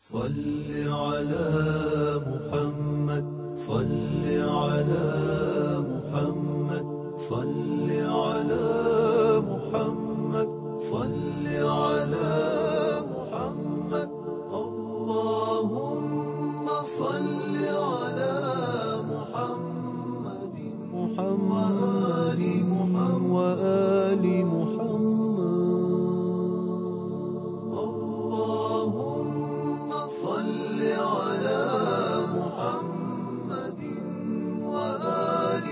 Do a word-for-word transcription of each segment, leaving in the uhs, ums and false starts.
صل على محمد صل على محمد صل على محمد صل على محمد اللهم صل على محمد محمد محمد وآل محمد اللهم صل على محمد وآل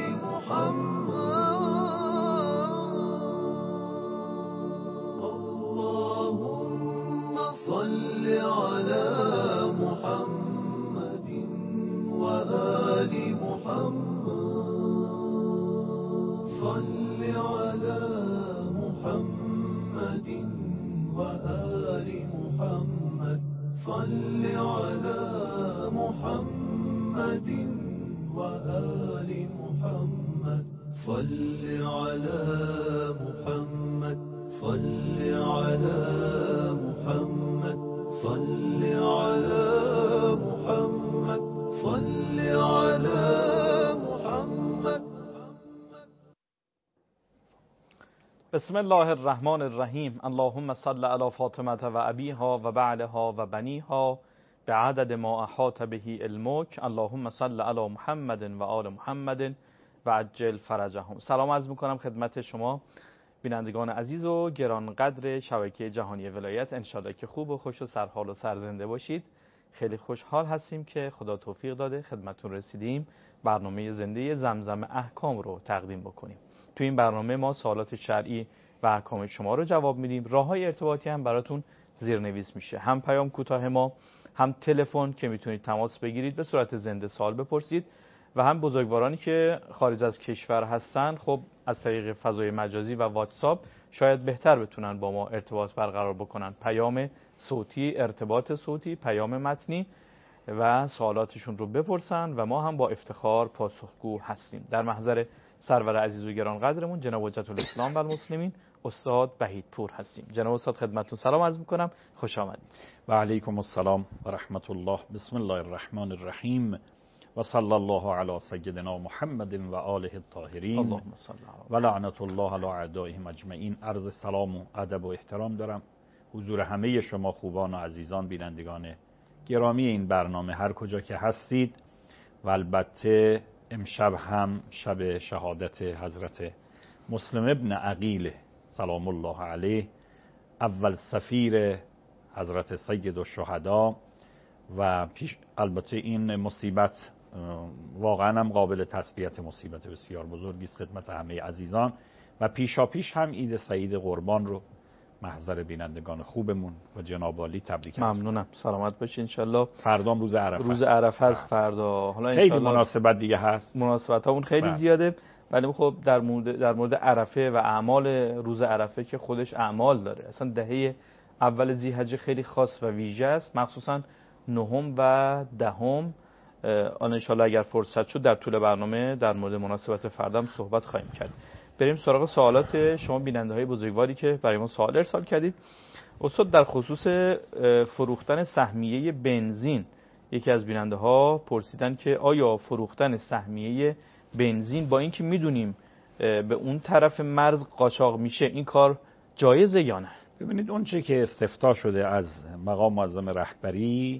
محمد اللهم صل على محمد وآل محمد صل على محمد وآل محمد صل على محمد وآل محمد صل على محمد صل على محمد صل على محمد صل على محمد. بسم الله الرحمن الرحیم. اللهم صل علی فاطمه و ابیها و بعلها و بنیها بعدد ما احاط به علمک. اللهم صل علی محمد و آل محمد و عجل فرجهم. سلام عرض میکنم خدمت شما بینندگان عزیز و گرانقدر شبکه جهانی ولایت. انشالله که خوب و خوش و سرحال و سرزنده باشید. خیلی خوشحال هستیم که خدا توفیق داده خدمتتون رسیدیم برنامه زنده زمزم احکام رو تقدیم بکنیم. تو این برنامه ما سوالات شرعی و احکام شما رو جواب میدیم. راههای ارتباطی هم براتون زیرنویس میشه، هم پیام کوتاه ما، هم تلفن که میتونید تماس بگیرید به صورت زنده سوال بپرسید، و هم بزرگوارانی که خارج از کشور هستن خب از طریق فضای مجازی و واتساپ شاید بهتر بتونن با ما ارتباط برقرار بکنن. پیام صوتی، ارتباط صوتی، پیام متنی و سوالاتشون رو بپرسن و ما هم با افتخار پاسخگو هستیم. در محضر سرور عزیز و گرانقدرمون جناب حجت الاسلام و المسلمین استاد وحیدپور هستیم. جناب استاد خدمتتون سلام عرض میکنم، خوش آمدید. و علیکم السلام و رحمت الله. بسم الله الرحمن الرحیم و صلی الله علی سیدنا محمد و آله الطاهرین اللهم صل علی و لعنت الله علی اعدائهم اجمعین. عرض سلام و ادب و احترام دارم حضور همه شما خوبان و عزیزان بینندگان گرامی این برنامه هر کجا که هستید، و البته امشب هم شب شهادت حضرت مسلم ابن عقیل سلام الله علیه، اول سفیر حضرت سید الشهدا، و پیش البته این مصیبت واقعا هم قابل تسلیت، مصیبت بسیار بزرگی است خدمت همه عزیزان، و پیشا پیش هم عید سعید قربان رو محضر بینندگان خوبمون و جناب عالی تبریک. ممنونم، سلامت باشین ان شاء الله. فردا روز عرفه، روز عرفه است فردا. حالا خیلی مناسبت دیگه هست، مناسبتامون خیلی بله. زیاده، ولی خب در مورد در مورد عرفه و اعمال روز عرفه که خودش اعمال داره. اصلا دهه اول ذی‌حجه خیلی خاص و ویژه است، مخصوصا نهم و دهم. آن ان شاء الله اگر فرصت شد در طول برنامه در مورد مناسبت فردا هم صحبت خواهیم کرد. بریم سراغ سوالات شما بیننده‌های بزرگواری که برای ما سوال ارسال کردید. استاد در خصوص فروختن سهمیه بنزین، یکی از بیننده ها پرسیدن که آیا فروختن سهمیه بنزین با اینکه میدونیم به اون طرف مرز قاچاق میشه این کار جایزه یا نه؟ ببینید اون چه که استفتاء شده از مقام معظم رهبری،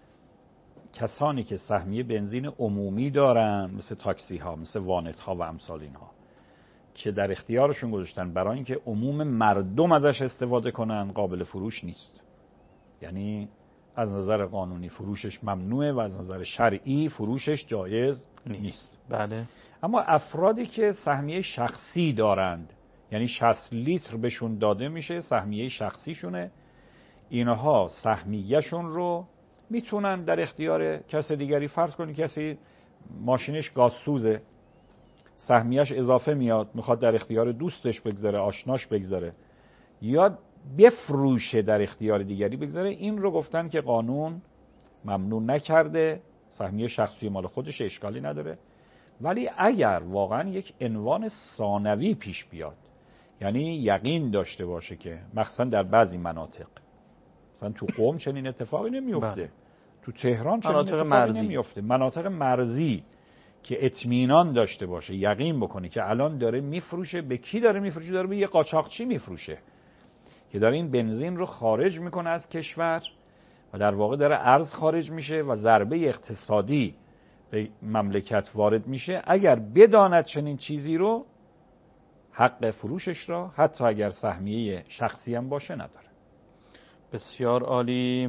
کسانی که سهمیه بنزین عمومی دارن مثل تاکسی ها، مثل وانت ها و امثال اینها که در اختیارشون گذاشتن برای اینکه عموم مردم ازش استفاده کنن، قابل فروش نیست. یعنی از نظر قانونی فروشش ممنوعه و از نظر شرعی فروشش جایز نیست. بله. اما افرادی که سهمیه شخصی دارند، یعنی شصت لیتر بهشون داده میشه، سهمیه شخصیشونه، اینها سهمیهشون رو میتونن در اختیار کس دیگری، فرض کنید کسی ماشینش گازسوزه، سهمیهش اضافه میاد، میخواد در اختیار دوستش بگذاره، آشناش بگذاره، یا بفروشه در اختیار دیگری بگذاره، این رو گفتن که قانون ممنوع نکرده، سهمیه شخصی مال خودش اشکالی نداره. ولی اگر واقعا یک عنوان ثانوی پیش بیاد، یعنی یقین داشته باشه که مخصوصا در بعضی مناطق، مثلا تو قم چنین اتفاقی نمیفته، تو تهران چه مناطق مرزی نمیفته. مناطق مرزی که اطمینان داشته باشه، یقین بکنه که الان داره میفروشه، به کی داره میفروشه؟ داره به یه قاچاقچی میفروشه که داره این بنزین رو خارج میکنه از کشور و در واقع داره ارز خارج میشه و ضربه اقتصادی به مملکت وارد میشه. اگر بداند چنین چیزی رو، حق فروشش را حتی اگر سهمیه شخصی هم باشه نداره. بسیار عالی.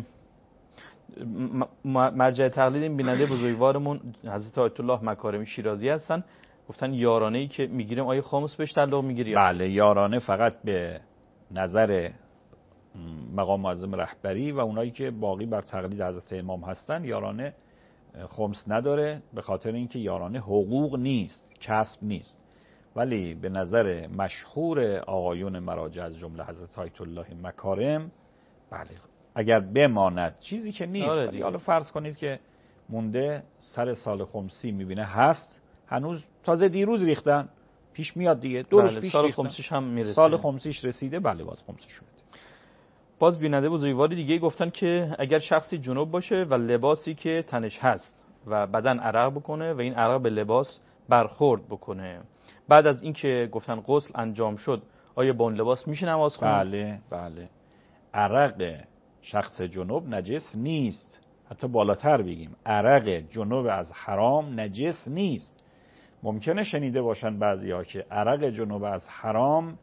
مرجع تقلید این بیننده بزرگوارمون حضرت آیت الله مکارمی شیرازی هستن، گفتن یارانه ای که میگیریم آیه خامس بهش تعلق میگیره؟ بله، یارانه فقط به نظر مقام معظم رهبری و اونایی که باقی بر تقلید حضرت امام هستن یارانه خمس نداره، به خاطر اینکه یارانه حقوق نیست، کسب نیست. ولی به نظر مشهور آقایون مراجع از جمله حضرت آیت الله مکارم، بله اگر بماند، چیزی که نیست، ولی حالا فرض کنید که مونده سر سال خمسی میبینه هست، هنوز تازه دیروز ریختن، پیش میاد دیگه، دو روز پیش سال خمسیش هم میرسه، سال خمسیش رسیده، بله باز خمسیش شده. باز بیننده بزرگواری دیگه گفتن که اگر شخصی جنوب باشه و لباسی که تنش هست و بدن عرق بکنه و این عرق به لباس برخورد بکنه، بعد از اینکه گفتن غسل انجام شد، آیا با اون لباس میشه نماز خونه؟ بله بله. عرق شخص جنوب نجس نیست، حتی بالاتر بگیم عرق جنوب از حرام نجس نیست. ممکنه شنیده باشن بعضیا که عرق جنوب از حرام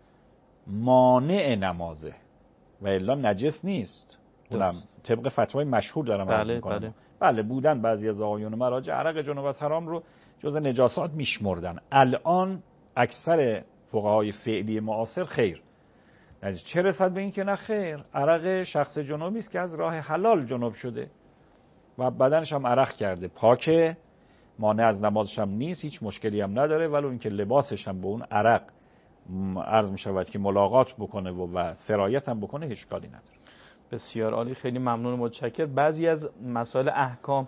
مانع نمازه و الا نجس نیست. اونم طبق فتوای مشهور دارم عرض میکنم. بله. بله بودن بعضی از آقایون مراجع عرق جنوب از حرام رو جز نجاسات میشمردن. الان اکثر فقهای فعلی معاصر خیر، چه رسد به این که نه خیر، عرق شخص جنوبی است که از راه حلال جنوب شده و بدنش هم عرق کرده، پاکه، مانع از نمازش هم نیست، هیچ مشکلی هم نداره، ولی این که لباسش هم به اون عرق عرض می شود که ملاقات بکنه و, و سرایت هم بکنه، هیچ اشکالی نداره. بسیار عالی، خیلی ممنون، متشکر. بعضی از مسائل احکام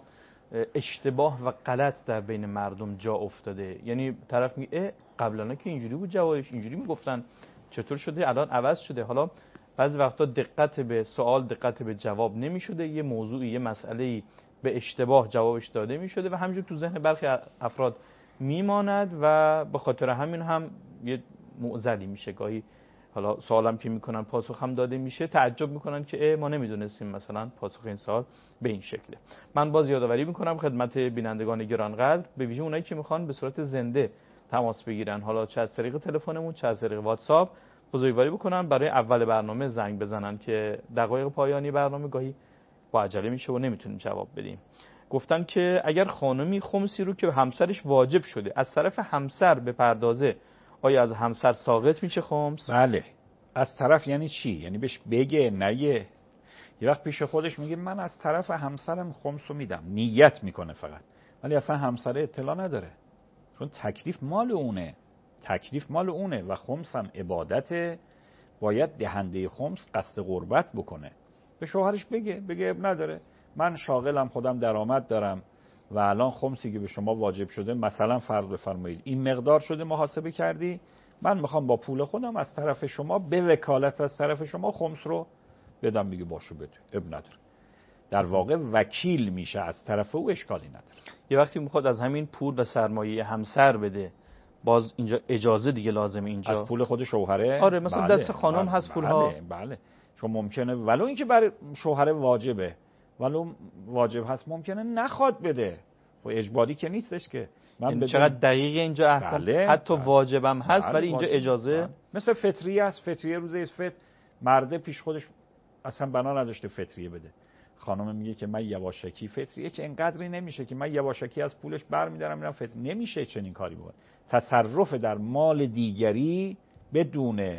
اشتباه و غلط در بین مردم جا افتاده، یعنی طرف میگه قبلا که اینجوری بود، جوابش اینجوری میگفتن، چطور شده الان عوض شده؟ حالا بعضی وقتا دقت به سوال، دقت به جواب نمیشده، یه موضوعی، یه مسئله‌ای به اشتباه جوابش داده میشده و همینجور تو ذهن برخی افراد میماند و به خاطر همین هم یه معضلی میشه. گاهی حالا سوالم که میکنن پاسخ هم داده میشه، تعجب میکنن که ما نمیدونستیم مثلا پاسخ این سوال به این شکله. من باز یادآوری میکنم خدمت بینندگان گرانقدر، به ویژه اونایی که میخوان به صورت زنده تماس بگیرن، حالا چه از طریق تلفنمون چه از طریق واتساپ، بزرگواری بکنن برای اول برنامه زنگ بزنن که دقایق پایانی برنامه گاهی با عجله میشه و نمیتونیم جواب بدیم. گفتن که اگر خانمی خمسی رو که به همسرش واجب شده از طرف همسر بپردازه، آیا از همسر ساقط میشه خمس؟ بله. از طرف یعنی چی؟ یعنی بهش بگه نگه؟ یه وقت پیش خودش میگه من از طرف همسرم خمس رو میدم، نیت میکنه فقط، ولی اصلا همسر اطلاع نداره، چون تکلیف مال اونه، تکلیف مال اونه و خمس هم عبادته، باید دهنده خمس قصد قربت بکنه. به شوهرش بگه بگه اب نداره، من شاغلم، خودم درآمد دارم و الان خمسی که به شما واجب شده، مثلا فرض بفرمایید این مقدار شده محاسبه کردی، من میخوام با پول خودم از طرف شما به وکالت از طرف شما خمس رو بدم. میگه باشو بده، اب نداره، در واقع وکیل میشه از طرف او، اشکالی نداره. یه وقتی میخواد از همین پول و سرمایه همسر بده، باز اینجا اجازه دیگه لازمه، اینجا از پول خود شوهره. آره مثلا بله. دست خانم بله. هست پولها. بله. بله. چون ممکنه ولو اینکه برای شوهر واجبه، ولو واجب هست ممکنه نخواد بده، و اجباری که نیستش که من بدم. چقدر دقیق اینجا احکام. بله. حتی بله. واجبم هست بله. ولی اینجا واجب. اجازه. بله. مثل فطریه است، فطریه روزه فطر، مرده پیش خودش اصلا بنا نداشته فطریه بده، خانم میگه که من یواشکی فطریه که اینقدری نمیشه که من یواشکی از پولش برمی‌دارم میرم فطر، نمیشه چنین کاری بکنه. تصرف در مال دیگری بدون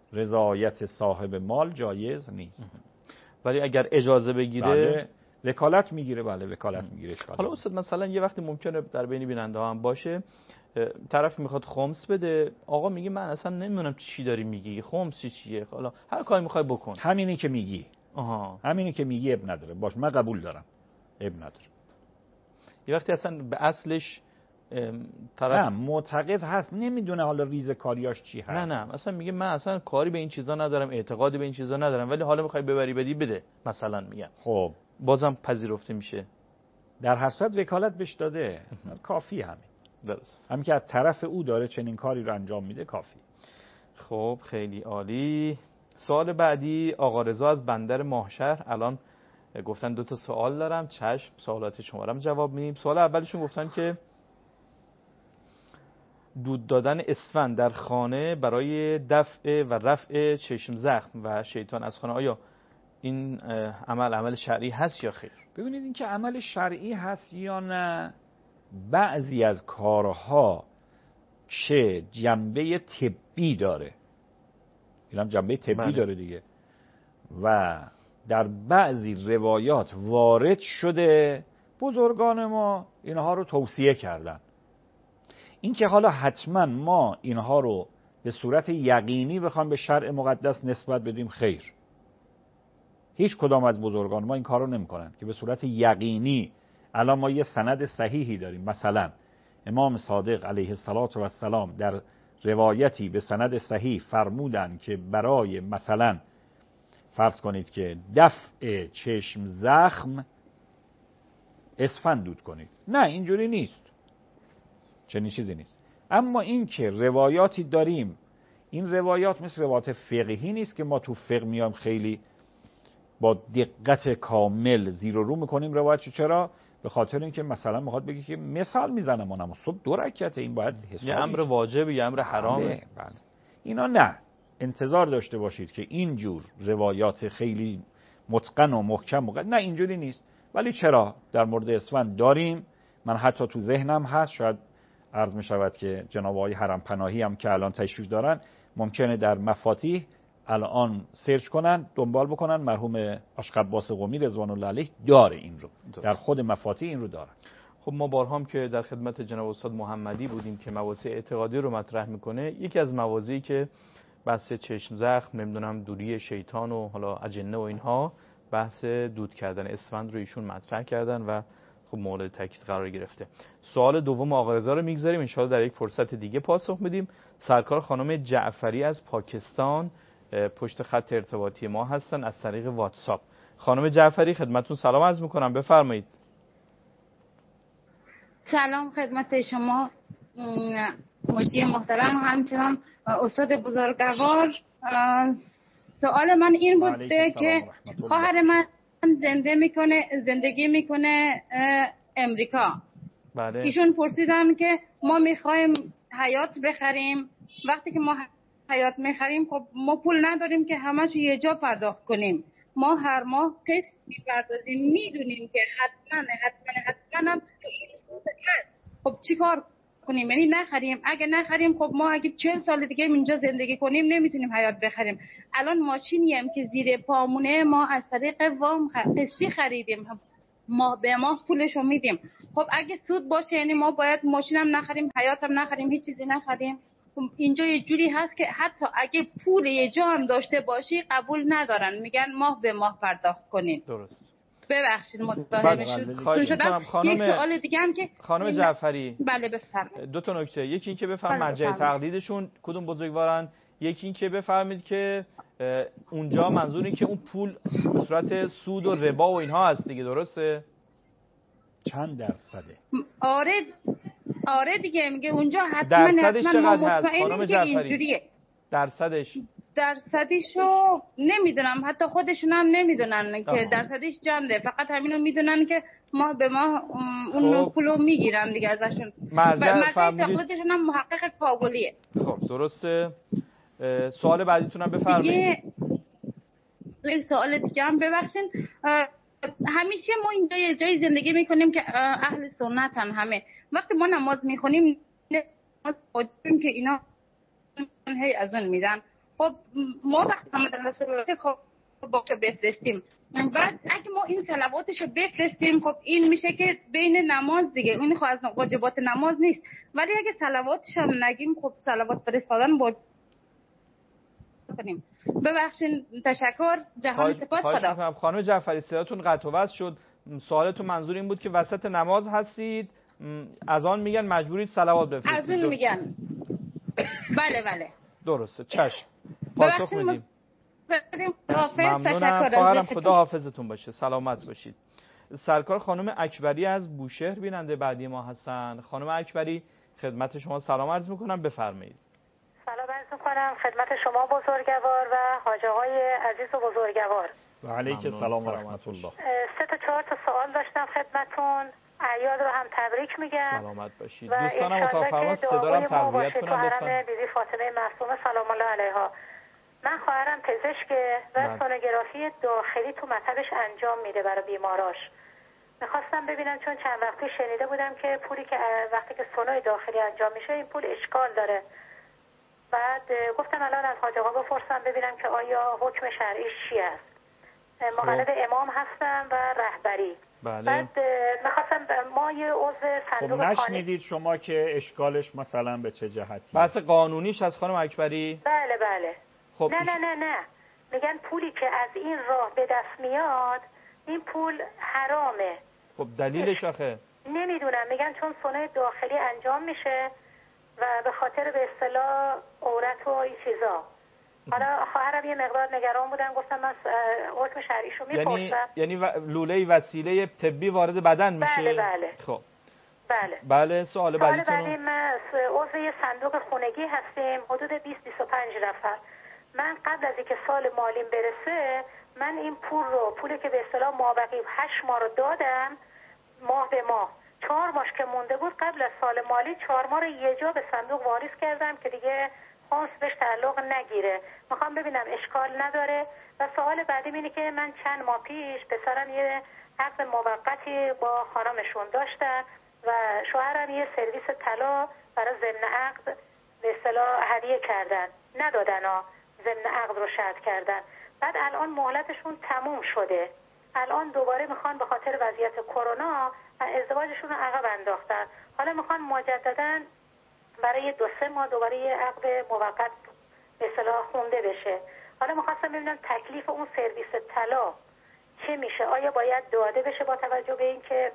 رضایت صاحب مال جایز نیست. ولی اگر اجازه بگیره، بله وکالت میگیره. بله وکالت میگیره. حالا استاد مثلا یه وقتی ممکنه در بین بیننده ها هم باشه، طرف میخواد خمس بده، آقا میگه من اصلا نمیدونم چی داری میگی، خمسی چیه، حالا هر کاری میخوای بکن، همینی که میگی. آها همینی که میگی اب نداره، باش من قبول دارم، اب نداره. یه وقتی اصلا به اصلش طرف نه معتقد هست، نمیدونه حالا ریز کاریاش چی هست. نه نه مثلا میگه من اصلا کاری به این چیزا ندارم، اعتقادی به این چیزا ندارم، ولی حالا میخوای ببری بدی بده مثلا، میگم خب بازم پذیرفته میشه؟ در هر صورت وکالت بهش داده، کافی همین. درست. همین که از طرف او داره چنین کاری رو انجام میده کافی. خب خیلی عالی. سوال بعدی آقا رضا از بندر ماهشهر. الان گفتن دو تا سوال دارم، چشم سوالات شما رو جواب میدیم. سوال اولشون گفتن که دود دادن اسفند در خانه برای دفع و رفع چشم زخم و شیطان از خانه، آیا این عمل عمل شرعی هست یا خیر؟ ببینید این که عمل شرعی هست یا نه، بعضی از کارها چه جنبه طبی داره، این هم جنبه طبی بله. داره دیگه، و در بعضی روایات وارد شده بزرگان ما اینها رو توصیه کردن. این که حالا حتما ما اینها رو به صورت یقینی بخوام به شرع مقدس نسبت بدیم، خیر، هیچ کدام از بزرگان ما این کار رو نمی کنن که به صورت یقینی. الان ما یه سند صحیحی داریم، مثلا امام صادق علیه السلام در روایتی به سند صحیح فرمودن که برای مثلا فرض کنید که دفع چشم زخم اسفند دود کنید. نه اینجوری نیست، چنین چیزی نیست. اما این که روایاتی داریم، این روایات مثل روایات فقهی نیست که ما تو فقه میایم خیلی با دقت کامل زیر و رو میکنیم روایت. چرا؟ به خاطر اینکه مثلا میخواد بگه که مثال میزنم اونم صبح دو رکعت، این باید حساب یه امر واجب یا امر حرامه. بله بله. اینا نه، انتظار داشته باشید که اینجور روایات خیلی متقن و محکم و نه اینجوری نیست. ولی چرا در مورد اسفند داریم، من حتی تو ذهنم هست، شاید عرض می شود که جناب آقای حرم پناهی هم که الان تشریف دارن ممکنه در مفاتیح الان سرچ کنن، دنبال بکنن، مرحوم آشقباس قمی رضوان الله علیه داره این رو درست. در خود مفاتیح این رو داره. خب ما بارها هم که در خدمت جناب استاد محمدی بودیم که مواضع اعتقادی رو مطرح میکنه، یکی از مواضعی که بحث چشم زخم، نمیدونم دوری شیطان و حالا اجنه و اینها، بحث دود کردن اسفند رو ایشون مطرح کردن و خب مورد تاکید قرار گرفته. سوال دوم آقا رضا رو میگذاریم، ان شاءالله در یک فرصت دیگه پاسخ میدیم. سرکار خانم جعفری از پاکستان پشت خط ارتباطی ما هستن از طریق واتساپ. خانم جعفری خدمتتون سلام عرض میکنم، بفرمایید. سلام خدمت شما مجری محترم، همچنان استاد بزرگوار. سوال من این بوده که خواهر من زنده میکنه زندگی میکنه امریکا. بله. ایشون پرسیدن که ما میخوایم حیات بخریم، وقتی که ما حیات میخریم خب ما پول نداریم که همش یه جا پرداخت کنیم، ما هر ماه قسط میپردازیم، میدونیم که حتما حتما حتما هم خب چی کار کنیم؟ یعنی نخریم؟ اگه نخریم خب ما اگه چهل سال دیگه اینجا زندگی کنیم نمیتونیم حیات بخریم. الان ماشینی هم که زیر پامونه ما از طریق وام قسطی خریدیم، ما به ما پولشو میدیم. خب اگه سود باشه یعنی ما باید ماشینم نخریم، حیات هم نخریم، هیچ چیزی نخریم. اینجا یه جوری هست که حتی اگه پول یه جا هم داشته باشی قبول ندارن، میگن ماه به ماه پرداخت کنین. درست. ببخشید متوجه شدم. خانم... یک سوال دیگه هم که خانم جعفری، بله بفرمایید. دو تا نکته، یکی این که بفهم مرجع تقلیدشون کدوم بزرگوارن، یکی این که بفهمید که اونجا منظور این که اون پول به صورت سود و ربا و اینها هست دیگه، درسته؟ چند درصده؟ آره آره دیگه، میگه اونجا حتما حتما ما مطمئنیم که اینجوریه. درصدش درصدیشو نمیدونم، حتی خودشون هم نمیدونن که درصدش چنده، فقط همینو میدونن که ما به ما اون پولو میگیرن دیگه ازشون. مرجع تقلیدشون هم محقق کابلیه. خب درسته. سوال بعدیتونم بفرمایید. یک سوال دیگه هم ببخشید. همیشه ما اینجا یه جای زندگی میکنیم که اهل سنتن همه، وقتی ما نماز میخونیم نماز که اینا هی از اون میدن. خب ما وقتی محمد رسول الله خب باشه بفرستیم، بعد اگه ما این صلواتشو بفرستیم خب این میشه که بین نماز دیگه، اون خب از واجبات نماز نیست، ولی اگه صلواتش هم نگیم خب صلوات فرستادن با کنیم. ببخشید، تشکر، جهان سپاس، خدا. خانم جعفری صداتون قطع و وصل شد. سوالتون منظور این بود که وسط نماز هستید، از آن میگن مجبورید صلوات بفرستید. از اون میگن. بله بله. درسته، چشم. پاسخ میدیم. ممنونم خواهرم، خدا حافظتون باشه، سلامت باشید. سرکار خانم اکبری از بوشهر بیننده بعدی ما هستن. خانم اکبری خدمت شما سلام عرض میکنم، بفرمایید. سلام عرض میکنم خدمت شما بزرگوار و حاج آقای عزیز و بزرگوار. و علیک السلام و رحمت الله. سه تا چهار تا سوال داشتم خدمتون. اعیاد رو هم تبریک میگم. سلامت باشید. دوستانم اتاق فرمان صدارم تقویت کنم لطفاً. بیبی فاطمه معصومه سلام الله علیها. من خواهرم پزشکه و سونوگرافی داخلی تو مطبش انجام میده برای بیماراش. میخواستم ببینم چون چند وقتی شنیده بودم که پولی که وقتی که سونوی داخلی انجام میشه این پول اشکال داره. بعد گفتم الان از حاج آقا بپرسم ببینم که آیا حکم شرعیش چی است. مقلد امام هستم و رهبری. بله. بعد میخواستم ما یه عضو صندوق خب نشنیدید شما که اشکالش مثلا به چه جهتی؟ بحث قانونیش از خانم اکبری؟ بله بله. خب نه نه نه نه میگن پولی که از این راه به دست میاد این پول حرامه. خب دلیلش آخه؟ نمیدونم، میگن چون سونه داخلی انجام میشه و به خاطر به اصطلاح عورت و این چیزا. حالا خواهرم یه مقدار نگران بودن، گفتم من حکم شرعیشو میپرسم. یعنی یعنی و... لوله وسیله طبی وارد بدن میشه؟ بله بله. خب بله. بله سوال بعدیتون. سوال بعدی ما عضو یه صندوق خونگی هستیم، حدود بیست بیست و پنج نفر. من قبل از اینکه سال مالیم برسه من این پول رو پولی که به اصطلاح مابقی هشت ماه رو دادم ماه به ماه. چهار ماش که مونده بود قبل از سال مالی چهار ماه رو یه جا به صندوق واریز کردم که دیگه خاص بهش تعلق نگیره. میخوام ببینم اشکال نداره. و سوال بعدی اینه که من چند ماه پیش پسرم یه عقد موقتی با خانمشون داشتن و شوهرم یه سرویس طلا برای ضمن عقد به اصطلاح هدیه کردن، ندادن ها، ضمن عقد رو شرط کردن. بعد الان مهلتشون تموم شده، الان دوباره میخوان به خاطر وضعیت کرونا ازدواجشون رو عقب انداختن. حالا میخوان مجددا برای دو سه ماه دوباره یه عقد موقت به اصطلاح خونده بشه. حالا میخواستم ببینم تکلیف اون سرویس طلا چه میشه؟ آیا باید داده بشه با توجه به اینکه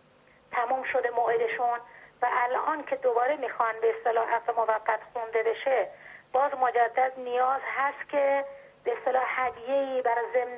تموم شده موعدشون و الان که دوباره میخوان به اصطلاح عقد موقت خونده بشه باز مجدد نیاز هست که به اصطلاح هدیه‌ای برای ضمن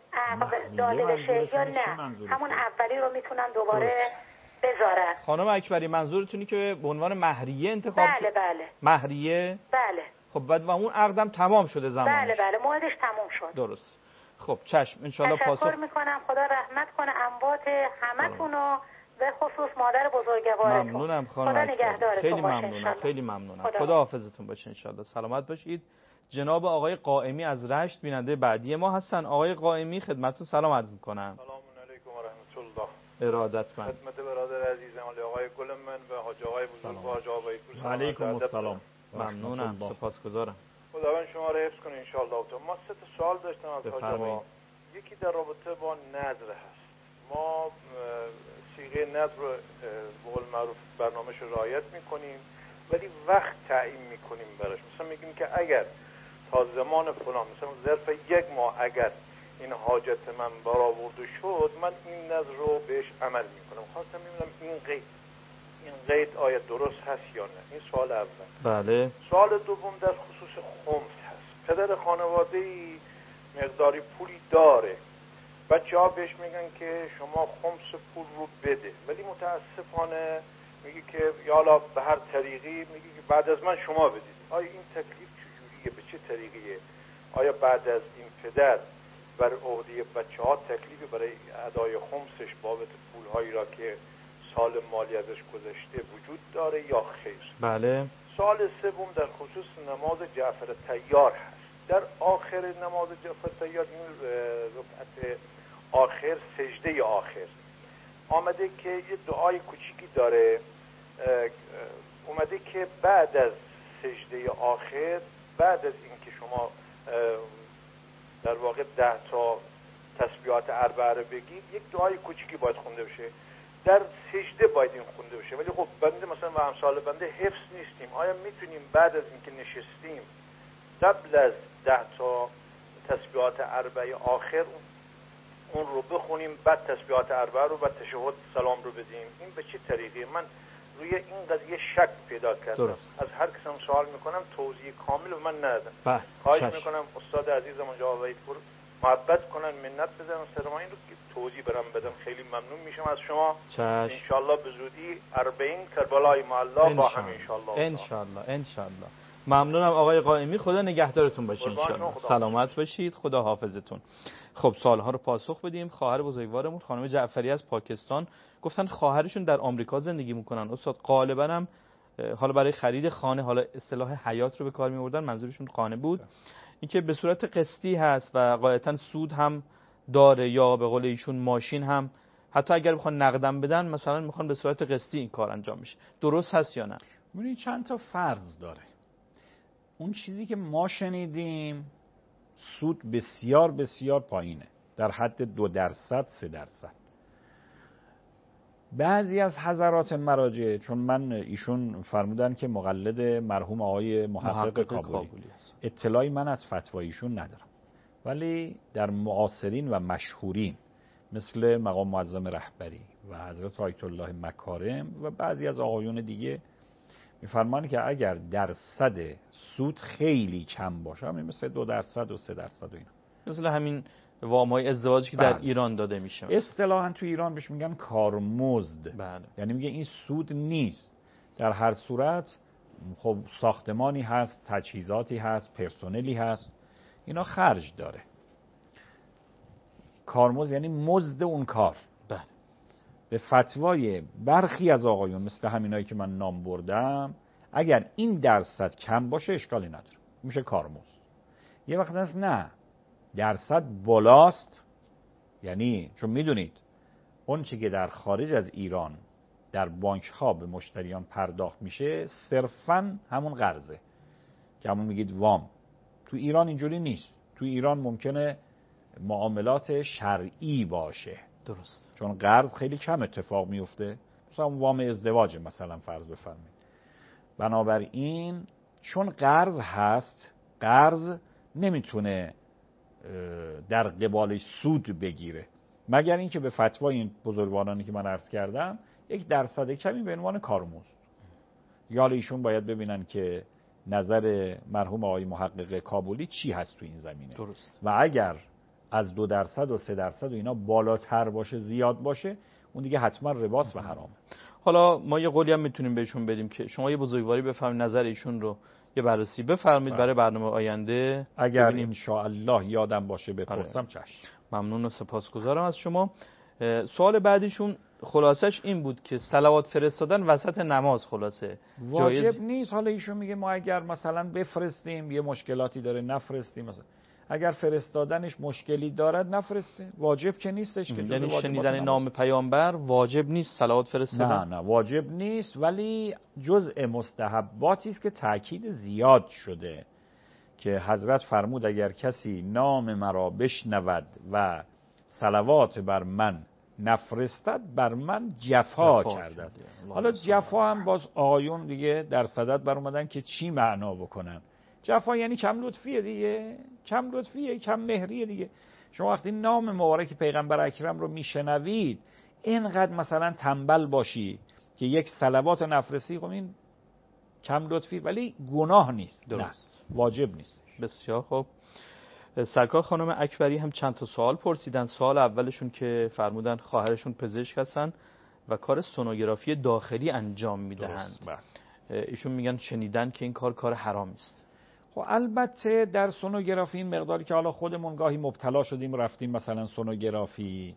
عقد داده بشه یا نه همون اولی رو میتونن دوباره بذارن؟ خانم اکبری منظورتونی که به عنوان مهریه انتخاب بله شد؟ بله. مهریه؟ بله. خب بعد و اون عقدم تمام شده زمانش؟ بله بله موعدش تمام شد. درست. خب چشم انشالله پاسخ. تشکر میکنم، خدا رحمت کنه اموات همتونو به خصوص مادر بزرگوارتون. ممنونم خانم خدا نگهدارتون. خیلی ممنونم خیلی ممنونم. خدا, خدا حافظتون باشه انشالله. سلامت باشید. جناب آقای قائمی از رشت بیننده بعدی ما هستن. آقای قائمی خدمتتون سلام عرض میکنم. سلام علیکم و رحمت الله. ارادتمند. خدمت برادر عزیزم آقای گلمن و حاج آقای بزرگ و حاج آقای پور. علیکم السلام. ممنونم، سپاسگزارم. خداوند شما رو حفظ کنه ان شاء الله. ما سه تا سوال داشتم از حاج آقا. یکی در رابطه با نذر هست. ما صیغه نذر رو به قول معروف برنامه‌اش رو رعایت می‌کنیم ولی وقت تعیین می‌کنیم براش. مثلا میگیم که اگر تا زمان فلان مثلا ظرف یک ماه اگر این حاجت من برآورده شد من این نذر رو بهش عمل می‌کنم. خواستم ببینم این قید این قید آیا درست هست یا نه؟ این سوال اول. بله. سوال دوم در خصوص خمس هست. پدر خانواده‌ای مقداری پولی داره، بچه‌ها بهش میگن که شما خمس پول رو بده ولی متاسفانه میگه که یالا به هر طریقی میگه که بعد از من شما بدید. آیا این تکلیف چجوریه؟ به چه طریقیه؟ آیا بعد از این پدر بر عهده بچه‌ها تکلیفی برای ادای خمسش بابت پولهایی را که سال مالی ازش گذشته وجود داره یا خیر؟ بله. سوال سوم در خصوص نماز جعفر طیار هست. در آخر نماز جعفر طیار این رکعت آخر سجده آخر آمده که یه دعای کوچیکی داره، اومده که بعد از سجده آخر بعد از اینکه شما در واقع ده تا تسبیحات اربعه رو بگید یک دعای کوچیکی باید خونده بشه. در سجده باید این خونده بشه ولی خب بنده مثلا و امثال بنده حفظ نیستیم. آیا میتونیم بعد از اینکه نشستیم قبل از ده تا تسبیحات اربعه آخر اون رو بخونیم بعد تسبیحات اربعه رو بعد تشهد سلام رو بدیم؟ این به چه طریقی؟ من روی این قضیه شک پیدا کردم. درست. از هر کسم سوال میکنم توضیح کامل به من ندادن. بله. خواهش میکنم استاد عزیزم اونجا آقای پور محبت کنن، منت بزنن سر ما این رو که توضیح برام بدم. خیلی ممنون میشم از شما. ان شاء الله به زودی اربعین کربلای معلا با هم ان شاء الله. ان شاء الله ان شاء الله. ممنونم آقای قائمی، خدا نگهدارتون باشه ان شاء الله. سلامت باشید، خدا حافظتون. خب سوال‌ها رو پاسخ بدیم. خواهر بزرگوارمون خانم جعفری از پاکستان گفتن خواهرشون در آمریکا زندگی میکنن. استاد غالبا هم حالا برای خرید خانه، حالا اصطلاح حیات رو به کار می‌بردن، منظورشون خانه بود، اینکه به صورت قسطی هست و غالبا سود هم داره، یا به قول ایشون ماشین هم حتی اگر بخوان نقدم بدن مثلا میخوان به صورت قسطی این کار انجام میشه. درست هست یا نه؟ ببینید چند تا فرض داره. اون چیزی که ما شنیدیم سود بسیار بسیار پایینه، در حد دو درصد سه درصد. بعضی از حضرات مراجع، چون من ایشون فرمودن که مقلد مرحوم آقای محقق کابلی، اطلاعی من از فتوایشون ندارم، ولی در معاصرین و مشهورین مثل مقام معظم رهبری و حضرت آیت الله مکارم و بعضی از آقایون دیگه میفرمان که اگر درصد سود خیلی کم باشه، همین مثل دو درصد و سه درصد و اینا، مثل همین وام‌های ازدواجی که در ایران داده میشه، اصطلاحاً تو ایران بهش میگن کارمزد. بله. یعنی میگه این سود نیست، در هر صورت خب ساختمانی هست، تجهیزاتی هست، پرسنلی هست، اینا خرج داره. کارمزد یعنی مزد اون کار. بله. به فتوای برخی از آقایون مثل همینایی که من نام بردم، اگر این درصد کم باشه اشکالی نداره، میشه کارمزد. یه وقت هست نه درصد بالاست، یعنی چون میدونید اون چی که در خارج از ایران در بانک ها به مشتریان پرداخت میشه صرفاً همون قرضه که همون میگید وام. تو ایران اینجوری نیست. تو ایران ممکنه معاملات شرعی باشه. درست. چون قرض خیلی کم اتفاق میفته، مثلا وام ازدواج مثلا فرض بفرمایید. بنابراین چون قرض هست، قرض نمیتونه در قبالش سود بگیره، مگر اینکه به فتوای این بزرگوارانی که من عرض کردم یک درصد کمی به عنوان کارمزد. یا ایشون باید ببینن که نظر مرحوم آقای محقق کابلی چی هست تو این زمینه. درست. و اگر از دو درصد و سه درصد و اینا بالاتر باشه، زیاد باشه، اون دیگه حتما رباست و حرامه. حالا ما یه قولی هم میتونیم بهشون بدیم که شما یه بزرگواری بفرمایید، نظر ایشون رو یه بررسی بفرمایید برای برنامه آینده. اگر ان شاء الله یادم باشه بپرسم. چشم. ممنون و سپاسگزارم از شما. سوال بعدیشون خلاصش این بود که صلوات فرستادن وسط نماز خلاصه واجب جایز نیست. حالا ایشون میگه ما اگر مثلا بفرستیم یه مشکلاتی داره نفرستیم، مثلا اگر فرستادنش مشکلی دارد نفرسته، واجب که نیستش که. یعنی شنیدن نام پیامبر واجب نیست صلوات فرستادن؟ نه نه واجب نیست، ولی جزء مستحباتی است که تأکید زیاد شده که حضرت فرمود اگر کسی نام مرا بشنود و صلوات بر من نفرستد بر من جفا, جفا کرده است. حالا جفا هم باز آقایون دیگه در صدد بر اومدن که چی معنا بکنن. جفا یعنی کم لطفیه دیگه، کم لطفیه، کم مهریه دیگه. شما وقتی نام مبارک پیغمبر اکرم رو میشنوید اینقدر مثلا تنبل باشی که یک صلوات نفرستی، خب این کم لطفی، ولی گناه نیست. درست. نه واجب نیست. بسیار خوب. سرکار خانم اکبری هم چند تا سوال پرسیدن. سوال اولشون که فرمودن خواهرشون پزشک هستن و کار سونوگرافی داخلی انجام میدهند. ایشون میگن شنیدن که این کار کار حرامی است. خب البته در سونوگرافی این مقداری که حالا خودمون گاهی مبتلا شدیم رفتیم مثلا سونوگرافی،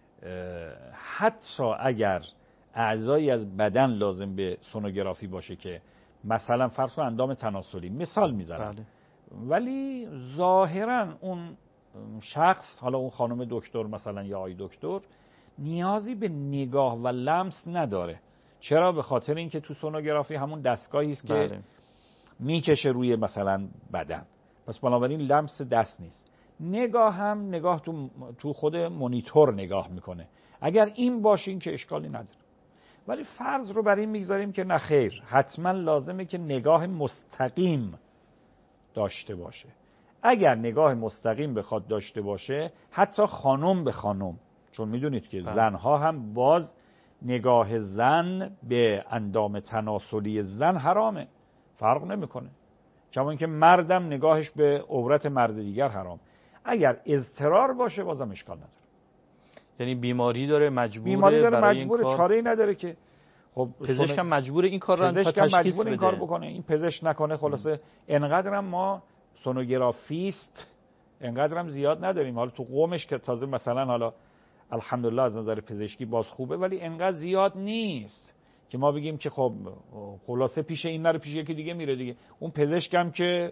حتی اگر اعضایی از بدن لازم به سونوگرافی باشه که مثلا فرض کن اندام تناسلی مثال میذارم، بله. ولی ظاهرا اون شخص، حالا اون خانم دکتر مثلا یا آقای دکتر، نیازی به نگاه و لمس نداره. چرا؟ به خاطر اینکه تو سونوگرافی همون دستگاهی است که بله. میکشه روی مثلا بدن، پس بنابراین لمس دست نیست. نگاه هم نگاه تو تو خود مانیتور نگاه میکنه. اگر این باشین که اشکالی نداره، ولی فرض رو بر این میگذاریم که نه خیر، حتما لازمه که نگاه مستقیم داشته باشه. اگر نگاه مستقیم بخواد داشته باشه، حتی خانم به خانم، چون میدونید که بله. زنها هم باز نگاه زن به اندام تناسلی زن حرامه، فرق نمیکنه. کما اینکه مردم نگاهش به عورت مرد دیگر حرام. اگر اضطرار باشه بازم اشکال نداره. یعنی بیماری داره مجبوره، بیماری داره برای مجبوره، این کار... چاره‌ای نداره که. خب پزشک هم مجبوره این کار رو پزشک تا تشخیص مجبور این بده. کار بکنه، این پزشک نکنه. خلاصه انقدرم ما سونوگرافیست انقدرم زیاد نداریم. حالا تو قومش که تازه مثلا حالا الحمدلله از نظر پزشکی باز خوبه، ولی انقدر زیاد نیست که ما بگیم که خب خلاصه پیش این نره پیش یکی دیگه میره دیگه. اون پزشک هم که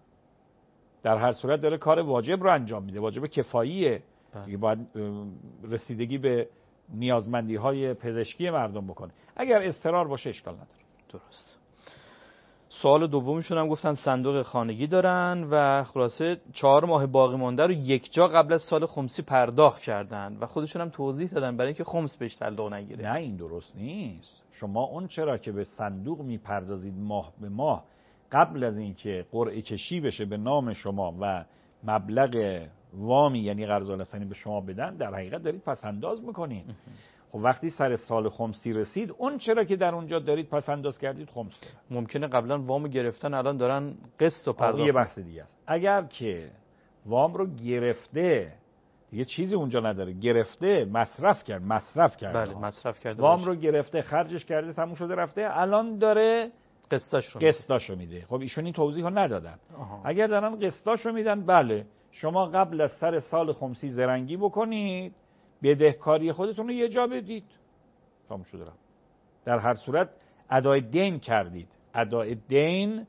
در هر صورت داره کار واجب رو انجام میده، واجب کفاییه دیگه، باید رسیدگی به نیازمندی های پزشکی مردم بکنه. اگر اضطرار باشه اشکال نداره. درست. سوال دومشون هم گفتن صندوق خانگی دارن و خلاصه چهار ماه باقی مانده رو یک جا قبل از سال خمسی پرداخت کردن و خودشون هم توضیح دادن برای اینکه خمس بهش تعلق نگیره. نه این درست نیست. شما اون چرا که به صندوق میپردازید ماه به ماه قبل از اینکه قرعه کشی بشه به نام شما و مبلغ وامی یعنی قرض الحسنی به شما بدن، در حقیقت دارید پس انداز میکنید. خب وقتی سر سال خمسی رسید اون چرا که در اونجا دارید پس انداز کردید خمس داره. ممکنه قبلا وامو گرفتن الان دارن قسط و پرداخت. یه بحث دیگه است. اگر که وام رو گرفته دیگه چیزی اونجا نداره، گرفته مصرف کرد مصرف کرد بله مصرف کرده، وام باشه. رو گرفته خرجش کرده تموم شده رفته، الان داره قسطاش رو قسطاشو میده. خب ایشون این توضیح رو ندادن. آها. اگر دارن قسطاشو میدن، بله شما قبل از سر سال خمسی زرنگی بکنید، بدهکاری خودتون رو یه جا بدید، تموم شده رفت. در هر صورت ادای دین کردید. ادای دین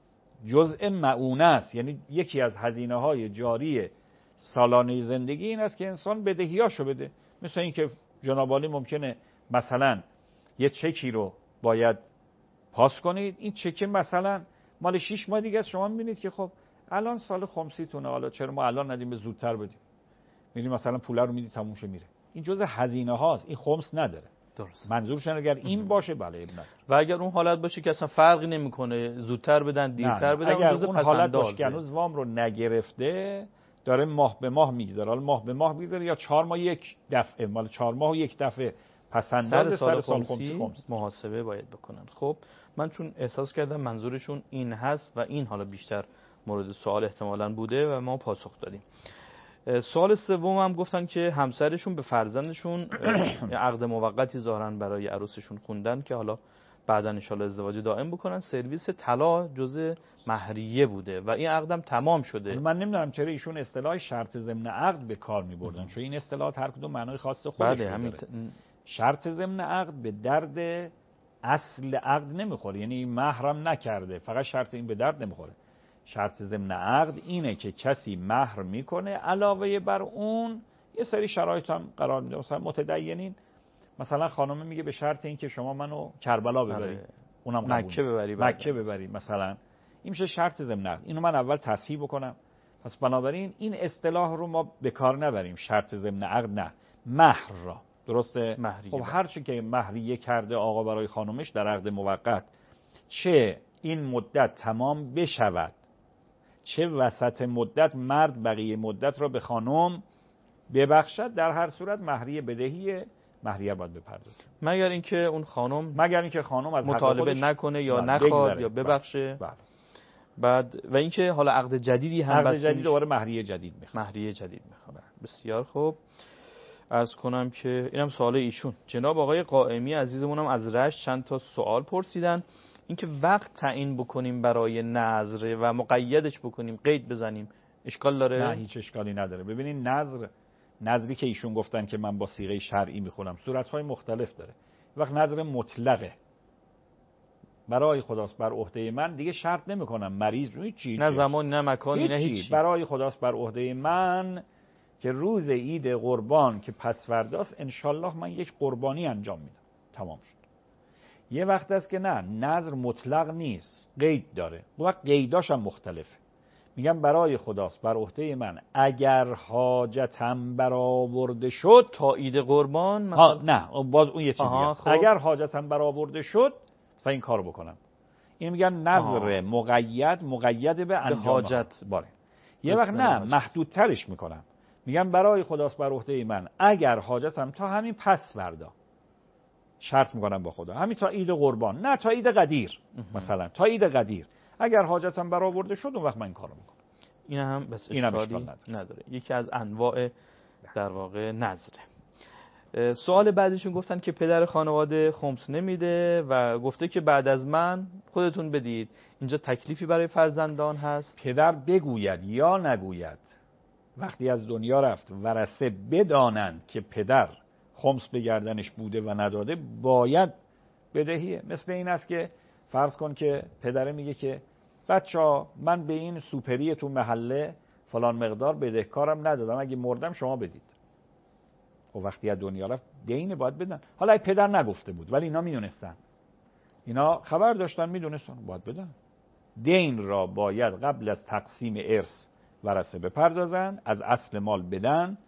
جزء معونه است، یعنی یکی از هزینه‌های جاری سالانه زندگی این است که انسان بدهیاشو بده. مثل اینکه جناب عالی ممکنه مثلا یه چکی رو باید پاس کنید، این چک مثلا مال شش ماه دیگه است، شما می‌بینید که خب الان سال خمسیتونه، حالا چرا ما الان ندیم به زودتر بدیم، می‌ریم مثلا پول رو میدید تموم شه میره. این جزء هزینه هاست، این خمس نداره. درست. منظورشون اگر این باشه بله اب نداره. و اگر اون حالت باشه که اصلا فرقی نمیکنه زودتر بدن دیرتر بدن، اگر جزء اون حالت باشه پس‌اندازه. که هنوز وام رو نگرفته داره ماه به ماه میگذره، حالا ماه به ماه میگذره یا چهار ماه یک دفعه، مال چهار ماه و یک دفعه پس‌انداز سر سال, سال خمسی خمس محاسبه باید بکنن. خب من چون احساس کردم منظورشون این هست و این حالا بیشتر مورد سوال احتمالاً بوده و ما پاسخ دادیم. سوال سوم هم گفتن که همسرشون به فرزندشون عقد موقتی ظاهراً برای عروسشون خوندن که حالا بعداً ان شاءالله ازدواج دائم بکنن، سرویس طلا جزء مهریه بوده و این عقدم تمام شده. من نمیدونم چرا ایشون اصطلاح شرط ضمن عقد به کار می‌بردن، چون این اصطلاحات هر کدوم معنای خاص خودش بله همین داره. شرط ضمن عقد به درد اصل عقد نمیخوره، یعنی محرم نکرده، فقط شرط این به درد نمیخوره. شرط ضمن عقد اینه که کسی مهر میکنه، علاوه بر اون یه سری شرایط هم قرار میده. مثلا متدینین، مثلا خانم میگه به شرط این که شما منو کربلا ببری، اونم قبول مکه ببری، مکه ببری مثلا، این میشه شرط ضمن عقد. اینو من اول تصحیح بکنم. پس بنابراین این اصطلاح رو ما به کار نبریم، شرط ضمن عقد نه، مهر را. درسته؟ مهریه. خب هر چی که مهریه کرده آقا برای خانمش در عقد موقت، چه این مدت تمام بشود چه وسط مدت مرد بقیه مدت را به خانم ببخشد، در هر صورت مهریه بدهی، مهریه باید بپردازه، مگر اینکه اون خانم مگر اینکه خانم از مطالبه نکنه یا نخواد یا ببخشه. بله. بعد و اینکه حالا عقد جدیدی هم عقد جدید دوباره مهریه جدید میخواد. مهریه جدید میخواد. بسیار خوب. عرض کنم که اینم سوال ایشون. جناب آقای قائمی عزیزمون هم از رشت چند تا سوال پرسیدن، اینکه وقت تعیین بکنیم برای نذر و مقیدش بکنیم، قید بزنیم، اشکال داره؟ نه هیچ اشکالی نداره. ببینید نذر، نذری که ایشون گفتن که من با صیغه شرعی میخونم صورت‌های مختلف داره. وقت نذر مطلقه برای خداست بر عهده من، دیگه شرط نمیکنم مریض هیچی، نه زمان نه مکانی نه هیچی، برای خداست بر عهده من که روز عید قربان که پس فرداست انشالله من یک قربانی انجام میدم، تمام شد. یه وقت است که نه، نذر مطلق نیست، قید داره، وقت قیداش هم مختلفه. میگم برای خداست بر عهده من اگر حاجتم برآورده شد تا عید قربان مثلا نه باز اون یه چیزی است. خب. اگر حاجتم برآورده شد مثلا این کارو بکنم. این میگن نذر مقید، مقید به انجام حاجت باره. یه وقت نه محدودترش میکنم، میگم برای خداست بر عهده من اگر حاجتم تا همین پس فردا، شرط میکنم با خدا، همین تا عید قربان، نه تا عید قدیر مثلا، تا عید قدیر اگر حاجتم برآورده شد اون وقت من این کارو میکنم. این هم بس اشکالی نداره. نداره یکی از انواع در واقع نظره. سوال بعدیشون گفتن که پدر خانواده خمس نمیده و گفته که بعد از من خودتون بدید. اینجا تکلیفی برای فرزندان هست؟ پدر بگوید یا نگوید، وقتی از دنیا رفت ورثه بدانند که پدر خمس به گردنش بوده و نداده، باید بدهیه. مثل این است که فرض کن که پدره میگه که بچه‌ها من به این سوپری تو محله فلان مقدار بدهکارم ندادم، اگه مردم شما بدید. و وقتی از دنیا رفت دین باید بدن. حالا ای پدر نگفته بود ولی اینا میدونستن، اینا خبر داشتن، میدونستن باید بدن. دین را باید قبل از تقسیم ارث ورثه بپردازن، از اصل مال بدن.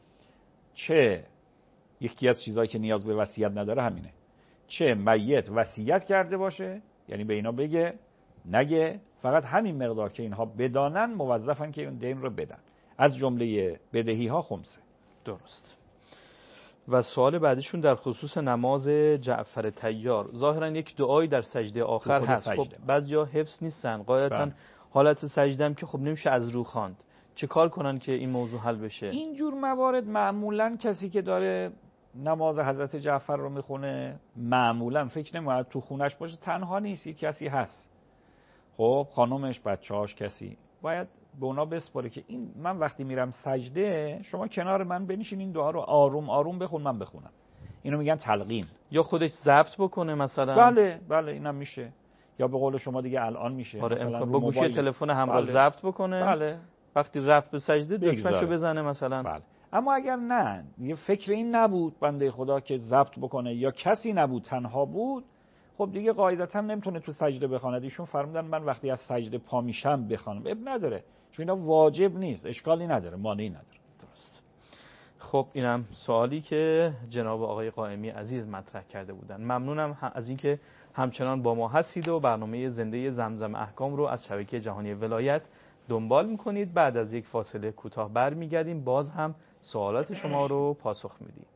چه یکی از چیزایی که نیاز به وصیت نداره همینه، چه میت وصیت کرده باشه، یعنی به اینا بگه نگه، فقط همین مقدار که اینها بدانن موظفن که اون دین رو بدن. از جمله بدهی ها خمسه. درست. و سوال بعدیشون در خصوص نماز جعفر طیار، ظاهرا یک دعایی در سجده آخر هست. خب بعضیا حفظ نیستن قاعدتاً حالت سجدم که خب نمیشه از رو خواند، چه کار کنن که این موضوع حل بشه؟ این جور موارد معمولاً کسی که داره نماز حضرت جعفر رو میخونه معمولاً فکر نمی‌کنه تو خونش باشه، تنها نیست، یک کسی هست، خب خانومش، بچه‌هاش، کسی باید به اونا بسپاره که این من وقتی میرم سجده شما کنار من بنشین این دعا رو آروم آروم بخون من بخونم. اینو میگن تلقین. یا خودش ضبط بکنه مثلا. بله بله اینم میشه، یا به قول شما دیگه الان میشه آره مثلا با گوشی تلفن همراه بله. ضبط بکنه. بله. وقتی رفت به سجده دکمه‌شو بزنه مثلا. بله. اما اگر نه یه فکر این نبود بنده خدا که ضبط بکنه یا کسی نبود تنها بود، خب دیگه قاعدتا نمیتونه تو سجده بخواند. ایشون فرمودن من وقتی از سجده پا میشم بخوانم، اب نداره، چون اینا واجب نیست، اشکالی نداره، مانعی نداره. درست. خب اینم سوالی که جناب آقای قائمی عزیز مطرح کرده بودن. ممنونم از اینکه همچنان با ما هستید و برنامه زنده زمزم احکام رو از شبکه جهانی ولایت دنبال میکنید. بعد از یک فاصله کوتاه برمیگردیم، باز هم سوالات شما رو پاسخ میدیم.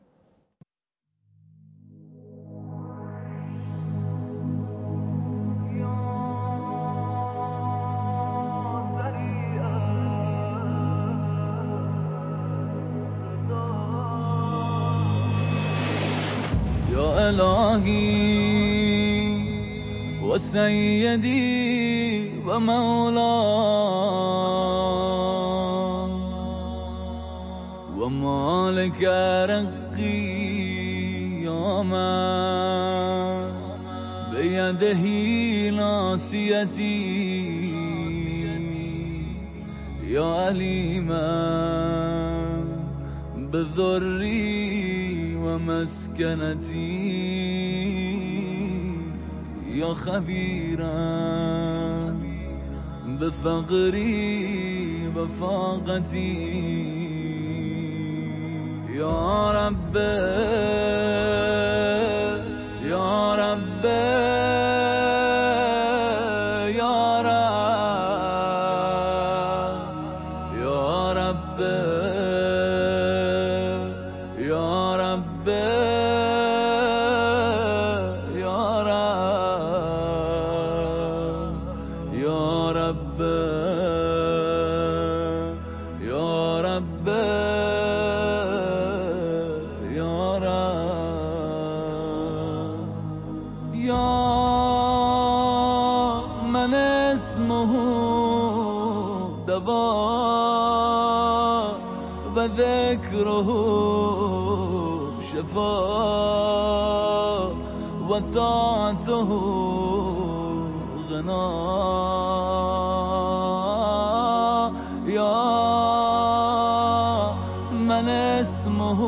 إلهي وسيدي ومولاي ومالك رقي يا من بيده ناصيتي يا عليما بذري ومسكنتي يا خبيرا بفقري وفاقتي يا رب يا رب يا رب يا رب يا رب يا رب يا رب يا رب يا رب يا من اسمه دواء وذكره شفاء وطاعته غناء يا من اسمه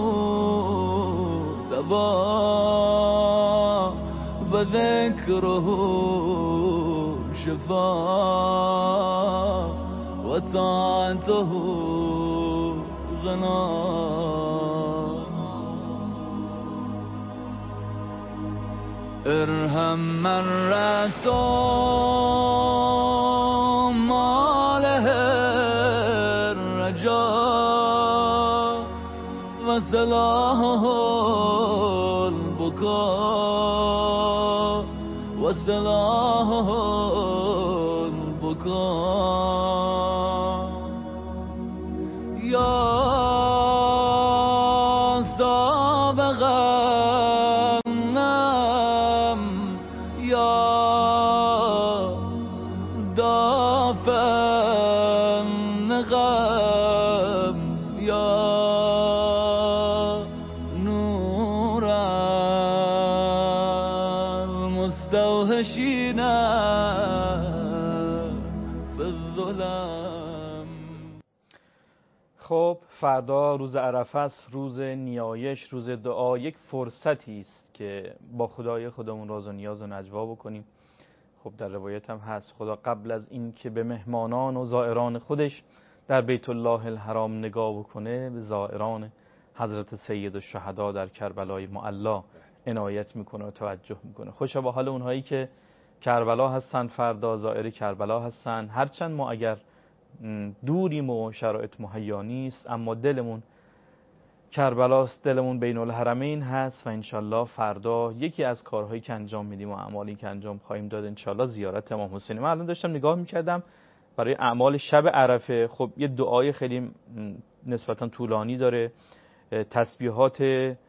دواء وذكره شفاء وطاعته غناء ارحم من رسول ماله الرجاء وسلاحه البطاء البكاء وسلاح البكاء يا سابق النم يا دافع النغم يا نور المستوحشين في الظلم. خب فردا روز عرفه است، روز نیایش، روز دعا، یک فرصتی است که با خدای خودمون راز و نیاز و نجوا بکنیم. خب در روایت هم هست خدا قبل از این که به مهمانان و زائران خودش در بیت الله الحرام نگاه بکنه، به زائران حضرت سید الشهدا در کربلای معلا عنایت میکنه و توجه میکنه. خوشا به حال اونهایی که کربلا هستن، فردا زائر کربلا هستن. هرچند ما اگر دوریم و شرایط مهیا نیست، اما دلمون کربلاست، دلمون بین الحرمین هست و انشالله فردا یکی از کارهایی که انجام میدیم و اعمالی که انجام خواهیم داد انشالله زیارت امام حسین. من الان داشتم نگاه میکردم برای اعمال شب عرفه. خب یه دعای خیلی نسبتا طولانی داره، تسبیحات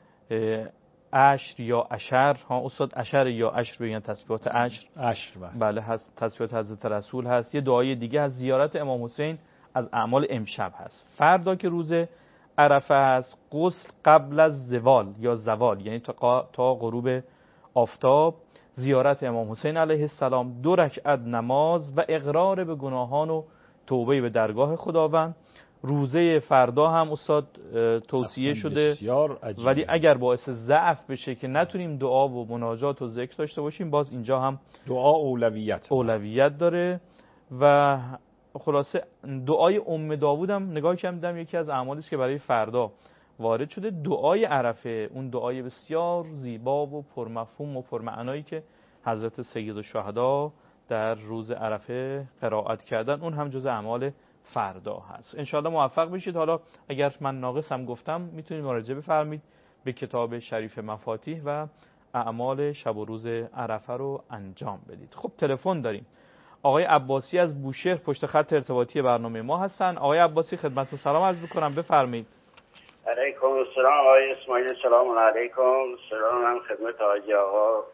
عشر یا عشر، ها استاد عشر یا عشر بگن، تسبیحات عشر عشر بله هست، تسبیحات حضرت رسول هست. یه دعای دیگه از زیارت امام حسین از اعمال امشب هست. فردا که روز عرفه هست، غسل قبل از زوال یا زوال، یعنی تا تا غروب آفتاب، زیارت امام حسین علیه السلام، دو رکعت نماز و اقرار به گناهان و توبه به درگاه خداوند. روزه فردا هم استاد توصیه شده، ولی اگر باعث ضعف بشه که نتونیم دعا و مناجات و ذکر داشته باشیم، باز اینجا هم دعا اولویت اولویت داره. و خلاصه دعای ام داوود هم نگاه کردم، یکی از اعمالی است که برای فردا وارد شده. دعای عرفه، اون دعای بسیار زیبا و پرمفهوم و پرمعنایی که حضرت سید الشهدا در روز عرفه قرائت کردن، اون هم جز اعمال فردا هست. انشاءالله موفق بشید. حالا اگر من ناقصم گفتم میتونید مراجعه بفرمایید به کتاب شریف مفاتیح و اعمال شب و روز عرفه رو انجام بدید. خب تلفن داریم. آقای عباسی از بوشهر پشت خط ارتباطی برنامه ما هستن. آقای عباسی خدمتتون سلام عرض می‌کنم، بفرمایید. علیکم السلام آقای اسماعیل، سلام علیکم. سلام هم خدمت حاجی آقا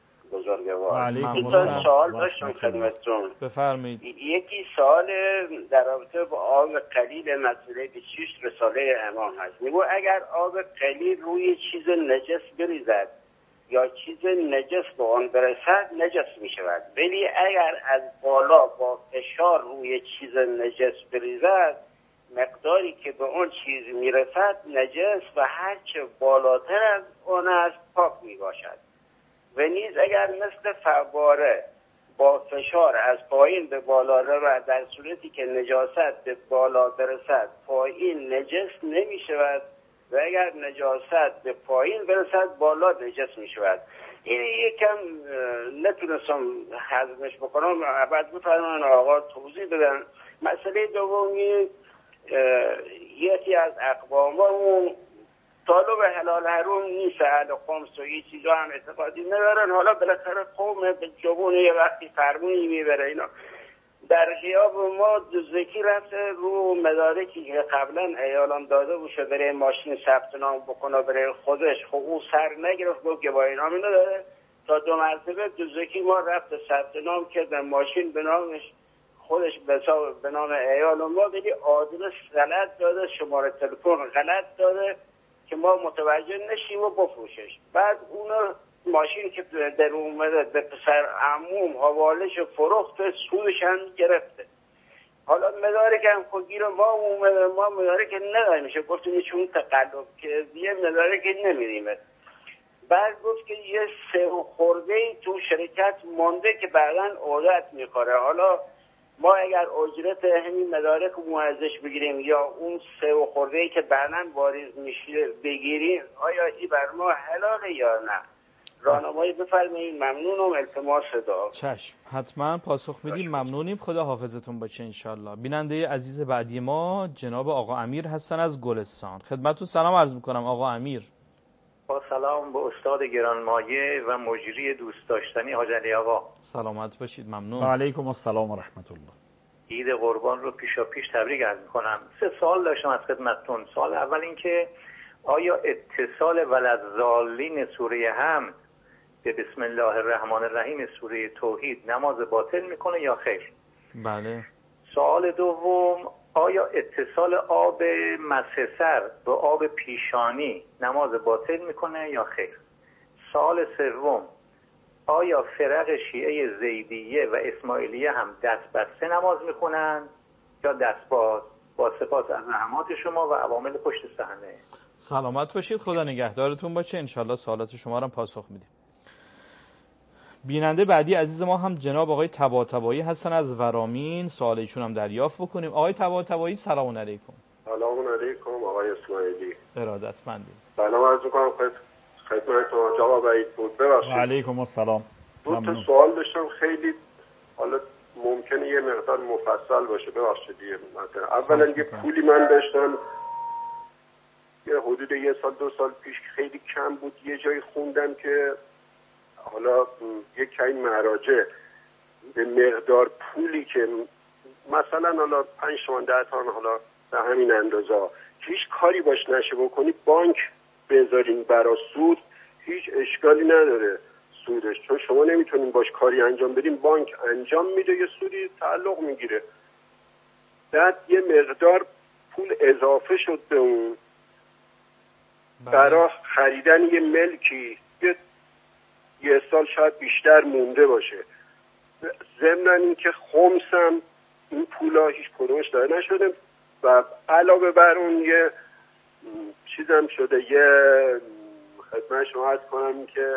بزرگوار. علیکم السلام. سوال داشتم خدمتتون. بفرمایید. یکی سوال در رابطه با آب قلیل مسئله بیست و شش رساله امام هست. میگه اگر آب قلیل روی چیز نجس بریزد یا چیز نجس به آن برسد نجس می شود، ولی اگر از بالا با فشار روی چیز نجس بریزد مقداری که به اون چیز می رسد نجس و هرچه بالاتر از آن است پاک می باشد. و نیز اگر مثل فواره با فشار از پایین به بالا رود در صورتی که نجاست به بالا برسد پایین نجس نمی شود و اگر نجاست به پایین برسد بالا نجس می شود. این یکم نتونستم هضمش بکنم، بعد بفرمایید آقا توضیح بدن. مسئله دومی، یکی از اقواممون طالب حلال حروم نیست، اهل خمس و این چیزا هم اعتقادی ندارن. حالا بالاخره قوم به جبون یه وقتی فرمونی میبره اینا. در غیاب ما دزدکی رفته رو مدارکی که قبلا ایالان داده بوشه برای ماشین ثبت نام بکنه برای خودش، خب اون سر نگرفت، گفت گواهی نامی نداره. تا دو مرتبه دزدکی ما رفته ثبت نام کرده ماشین به نامش خودش به نام ایال ما، ولی آدرس غلط داده، شماره تلفن غلط داده که ما متوجه نشیم و بفروشش. بعد اون ماشین که در اومده به پسر عموم حوالش فروخت، سودش هم گرفته. حالا مدارک هم خودگیر ما اومده، ما مدارک نداریم، میشه گفتیم چون تقلب که یه مدارک نمیریمه. بعد گفت که یه سه خورده تو شرکت مونده که بعداً عادت میخوره. حالا ما اگر اجرت همین مدارک رو ازش بگیریم یا اون سه و خورده‌ای که بعداً واریز میشه بگیریم، آیا این بر ما حلاله یا نه؟ راهنمایی بفرمایید، ممنونم. التماس دعا. چشم، حتما پاسخ میدیم. ممنونیم، خدا حافظتون باشه انشالله. بیننده عزیز بعدی ما جناب آقا امیر هستن از گلستان. خدمتتون سلام عرض میکنم آقا امیر. با سلام به استاد گرانمایه و مجری دوست داشتنی حاج علی آقا. سلامت باشید. ممنون. و علیکم السلام و رحمت الله. عید قربان رو پیشا پیش تبریک عرض می‌کنم. سه سوال داشتم از خدمتتون. سوال اول این که آیا اتصال ولضالین سوره حمد به بسم الله الرحمن الرحیم سوره توحید نماز باطل میکنه یا خیر؟ بله. سوال دوم، آیا اتصال آب مسح سر به آب پیشانی نماز باطل میکنه یا خیر؟ سوال سوم، آیا فرق شیعه زیدیه و اسماعیلیه هم دست بسته نماز میخونن یا دست باز؟ با سپاس از زحمات شما و عوامل پشت صحنه. سلامت باشید. خدا نگهدارتون باشه. انشالله سوالات شما رو هم پاسخ میدیم. بیننده بعدی عزیز ما هم جناب آقای طباطبایی هستن از ورامین. سوال ایشون هم دریافت بکنیم. آقای طباطبایی سلام علیکم. سلام علیکم آقای اسماعیلی. ارادتمندیم. سلام عرض می‌کنم خدمتتون جناب وحید بود. ببخشید. و علیکم السلام. دو تا سوال داشتم خیلی حالا ممکنه یه مقدار مفصل باشه. ببخشید دیگه. مثلا اولا یه پولی من داشتم یه حدود یه سال دو سال پیش خیلی کم بود، یه جایی خوندم که حالا یک کمی مراجع به مقدار پولی که مثلا حالا پنج تومن ده تومن حالا به همین اندازه هیچ کاری باش نشه بکنی بانک بذارین برای سود هیچ اشکالی نداره سودش، چون شما نمیتونین باش کاری انجام بدین، بانک انجام میده یه سودی تعلق میگیره. بعد یه مقدار پول اضافه شد به اون برای خریدن یه ملکی، یه یه سال شاید بیشتر مونده باشه. ضمن اینکه خمسم این پولا هیچ کدومش داده نشده و علاوه بر اون یه چیزم شده، یه خدمت شما عرض کنم که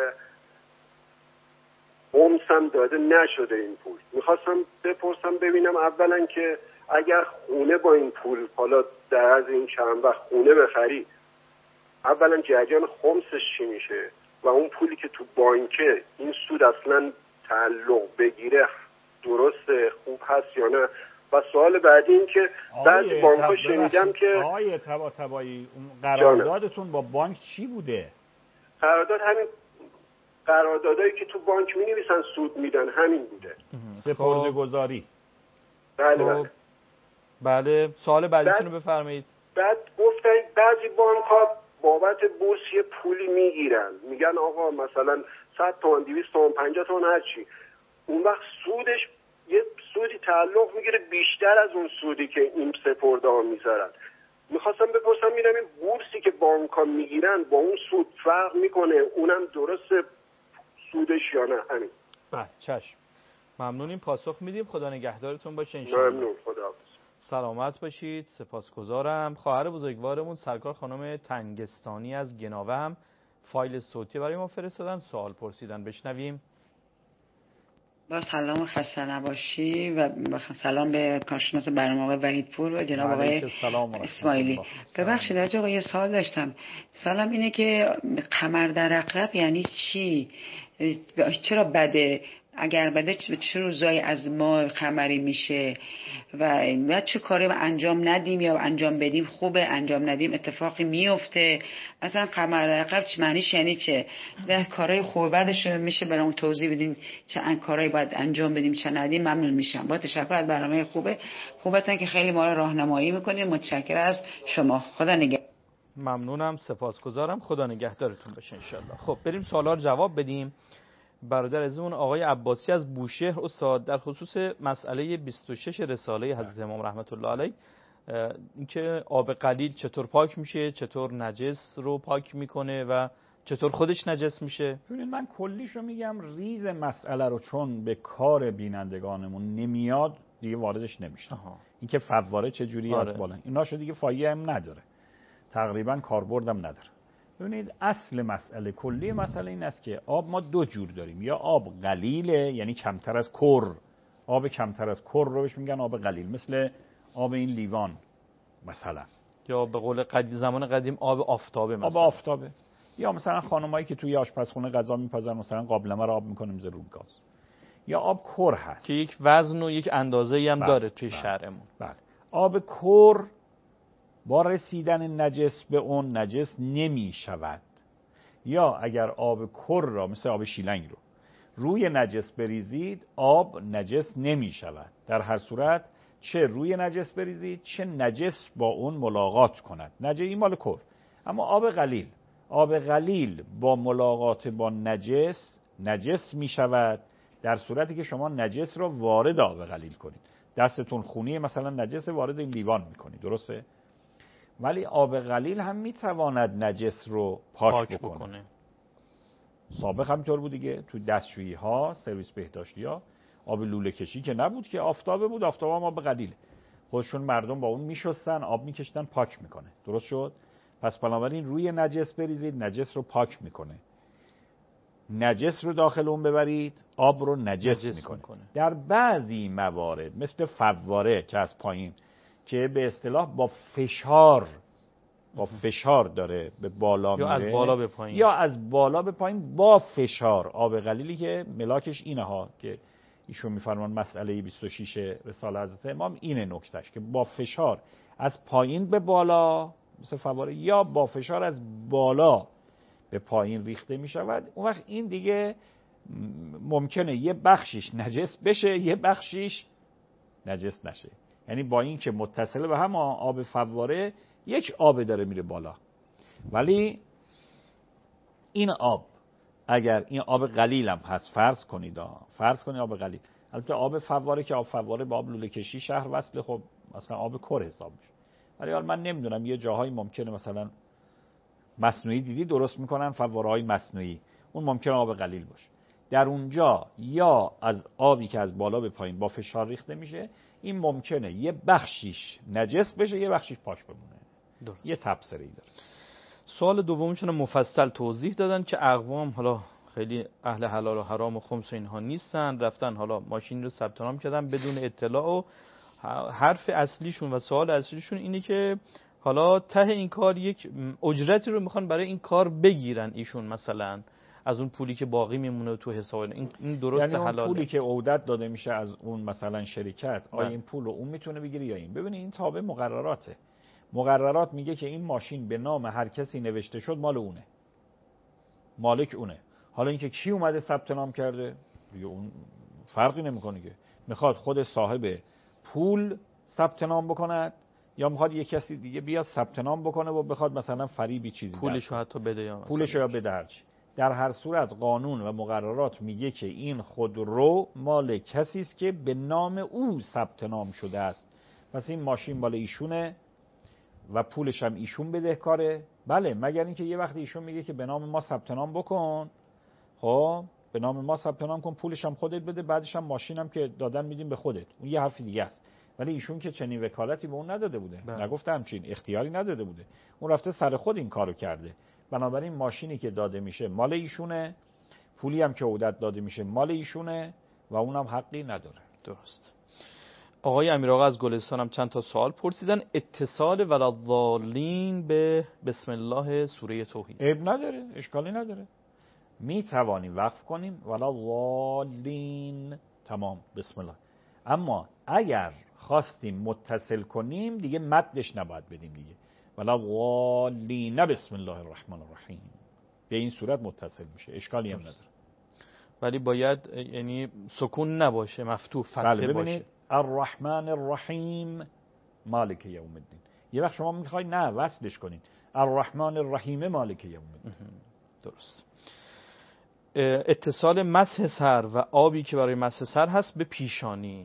خمسم داده نشده این پول. میخواستم بپرسم ببینم اولا که اگر خونه با این پول حالا در از این چند وقت خونه بخری، اولا جریان خمسش چی میشه و اون پولی که تو بانکه این سود اصلا تعلق بگیره درسته خوب هست یا نه؟ و سوال بعدی این که بعضی بانک‌ها شنیدم که آقای طباطبایی قراردادتون با بانک چی بوده؟ قرارداد همین قراردادایی که تو بانک می‌نویسن سود میدن همین بوده. سپرده‌گذاری. بله بله. بله سوال بعدیتون رو بفرمایید. بعد گفتن بعضی بانک‌ها بابت بورس یه پولی میگیرن، میگن آقا مثلا صد تومن دویست تومن پنجاه تومن هر چی، اون وقت سودش یه سودی تعلق میگیره بیشتر از اون سودی که این سپرده ها میذارن. میخواستم بپرسم میرم این بورسی که بانک ها میگیرن با اون سود فرق میکنه، اونم درسته سودش یا نه؟ همین. بله چشم. ممنونیم پاسخ میدیم. خدا نگهدارتون باشه انشاءالله. ممنون. خدا سلامت باشید. سپاسگزارم. خواهر بزرگوارمون سرکار خانم تنگستانی از گناوه هم فایل صوتی برای ما فرستادن، سوال پرسیدن. بشنویم. با سلام و خسته نباشی و سلام به کارشناس برنامه آقای وحیدپور و جناب آقای اسماعیلی. ببخشید آقا یه سوال داشتم. سوالم اینه که قمر در عقرب یعنی چی؟ چرا بده؟ اگر بده چه روزایی از ماه قمری میشه و بعد چه کاری انجام ندیم یا انجام بدیم خوبه، انجام ندیم اتفاقی میفته؟ مثلا قمر در عقرب چه معنیش یعنی چه؟ و کارهای خوبه بعدش میشه برام توضیح بدین چه کارهایی باید انجام بدیم چه ندیم؟ ممنون میشم. با تشکر از برنامه خوبه خوبتون که خیلی ما رو راهنمایی میکنین. متشکرم از شما. خدا نگهدار. ممنونم. سپاسگزارم. خدا نگهدارتون باشه انشالله. خب بریم سوالا رو جواب بدیم. برادر عزیزمون آقای عباسی از بوشهر استاد در خصوص مسئله بیست و شش رساله حضرت امام رحمت الله علیه، اینکه آب قلیل چطور پاک میشه، چطور نجس رو پاک میکنه و چطور خودش نجس میشه. ببینید من کلیشو میگم، ریز مسئله رو چون به کار بینندگانمون نمیاد دیگه واردش نمیشه. اینکه فواره چه جوری از بالا ایناشو دیگه فایده هم نداره، تقریبا کاربردم نداره. ببینید اصل مسئله کلی مسئله این است که آب ما دو جور داریم، یا آب قلیله یعنی کمتر از کر، آب کمتر از کر رو بهش میگن آب قلیل، مثل آب این لیوان مثلا، یا به قول قدیم زمان قدیم آب آفتابه مثلا. آب آفتابه. یا مثلا خانمایی که توی آشپزخونه غذا میپزن مثلا قابلمه رو آب میکنه میذاره رو گاز. یا آب کر هست که یک وزن و یک اندازه‌ای هم بله. داره توی بله. شهرمون. بله. آب کر با رسیدن نجس به اون نجس نمی شود، یا اگر آب کر را مثل آب شیلنگ رو روی نجس بریزید آب نجس نمی شود. در هر صورت چه روی نجس بریزید چه نجس با اون ملاقات کند. نجس این مال کر. اما آب قلیل آب قلیل با ملاقات با نجس نجس می شود در صورتی که شما نجس را وارد آب قلیل کنید. دستتون خونی مثلا نجس وارد این لیوان می کنید، درسته؟ ولی آب قلیل هم می تواند نجس رو پاک, پاک بکنه. بکنه. سابق همینطور بود دیگه، تو دستشویی ها، سرویس بهداشتی ها آب لوله کشی که نبود که، آفتابه بود، آفتابه هم آب قلیل. خودشون مردم با اون میشستن، آب میکشتن، پاک میکنه. درست شد؟ پس بنابراین روی نجس بریزید، نجس رو پاک میکنه. نجس رو داخل اون ببرید، آب رو نجس, نجس میکنه. میکنه. در بعضی موارد مثل فواره که از پایین که به اصطلاح با فشار با فشار داره به بالا میره، یا از بالا به پایین، یا از بالا به پایین با فشار. آب قلیلی که ملاکش اینه ها که ایشون میفرمان مسئله بیست و شش رساله حضرت امام اینه نکتهش، که با فشار از پایین به بالا مثل فواره یا با فشار از بالا به پایین ریخته میشود. اون وقت این دیگه ممکنه یه بخشیش نجس بشه یه بخشیش نجس نشه. یعنی با این که متصل به هم آب فواره یک آب داره میره بالا، ولی این آب اگر این آب قلیل هم هست، فرض کنید فرض کنید آب قلیل، البته آب فواره که آب فواره با آب لوله کشی شهر وصله، خب مثلا آب کر حساب میشه. ولی حالا من نمیدونم، یه جاهایی ممکنه مثلا مصنوعی دیدی درست میکنن فواره‌های مصنوعی، اون ممکنه آب قلیل باشه. در اونجا یا از آبی که از بالا به پایین با فشار ریخته میشه، این ممکنه یه بخشیش نجس بشه یه بخشیش پاک بمونه. درست. یه تبصره‌ای داره. سوال دومشون مفصل توضیح دادن که اقوام حالا خیلی اهل حلال و حرام و خمس و اینها نیستن، رفتن حالا ماشین رو ثبت نام کردن بدون اطلاع و حرف اصلیشون و سوال اصلیشون اینه که حالا ته این کار یک اجرتی رو میخوان برای این کار بگیرن ایشون، مثلا از اون پولی که باقی میمونه تو حساب این این درست یعنی حلاله؟ اون پولی که عودت داده میشه از اون مثلا شرکت، آیا این پول رو اون میتونه بگیره یا این؟ ببینید این تابع مقرراته. مقررات میگه که این ماشین به نام هر کسی نوشته شد مال اونه، مالک اونه. حالا اینکه کی اومده ثبت نام کرده دیگه اون فرقی نمیکنه، که میخواد خود صاحب پول ثبت نام بکند یا میخواد یه کسی دیگه بیاد ثبت نام بکنه و بخواد مثلا فریبی چیزی پولشو حتی بده یا پولشو یا بده هرچی. در هر صورت قانون و مقررات میگه که این خودرو مال کسی است که به نام او ثبت نام شده است. پس این ماشین مال ایشونه و پولش هم ایشون بدهکاره. بله، مگر اینکه یه وقت ایشون میگه که به نام ما ثبت نام بکن، خب به نام ما ثبت نام کن، پولش هم خودت بده، بعدش هم ماشینم که دادن میدیم به خودت. اون یه حرف دیگه است. ولی ایشون که چنین وکالتی به اون نداده بوده، بله. نگفته همچین اختیاری نداده بوده، اون رفته سر خود این کارو کرده. بنابراین ماشینی که داده میشه مال ایشونه، پولی هم که عودت داده میشه مال ایشونه و اونم حقی نداره. درست. آقای امیرآقا از گلستان هم چند تا سوال پرسیدن. اتصال ولضالین به بسم الله سوره توحید عیب نداره، اشکالی نداره، می توانیم وقف کنیم ولضالین، تمام، بسم الله. اما اگر خواستیم متصل کنیم دیگه مدش نباید بدیم دیگه، ولضالین بسم الله الرحمن الرحیم، به این صورت متصل میشه، اشکالی هم نداره. ولی باید یعنی سکون نباشه، مفتوح فتحه باشه. الرحمن الرحیم مالک یوم الدین. یه وقت شما میخواید نه وصلش کنید، الرحمن الرحیم مالک یوم الدین. درست. اتصال مسح سر و آبی که برای مسح سر هست به پیشانی،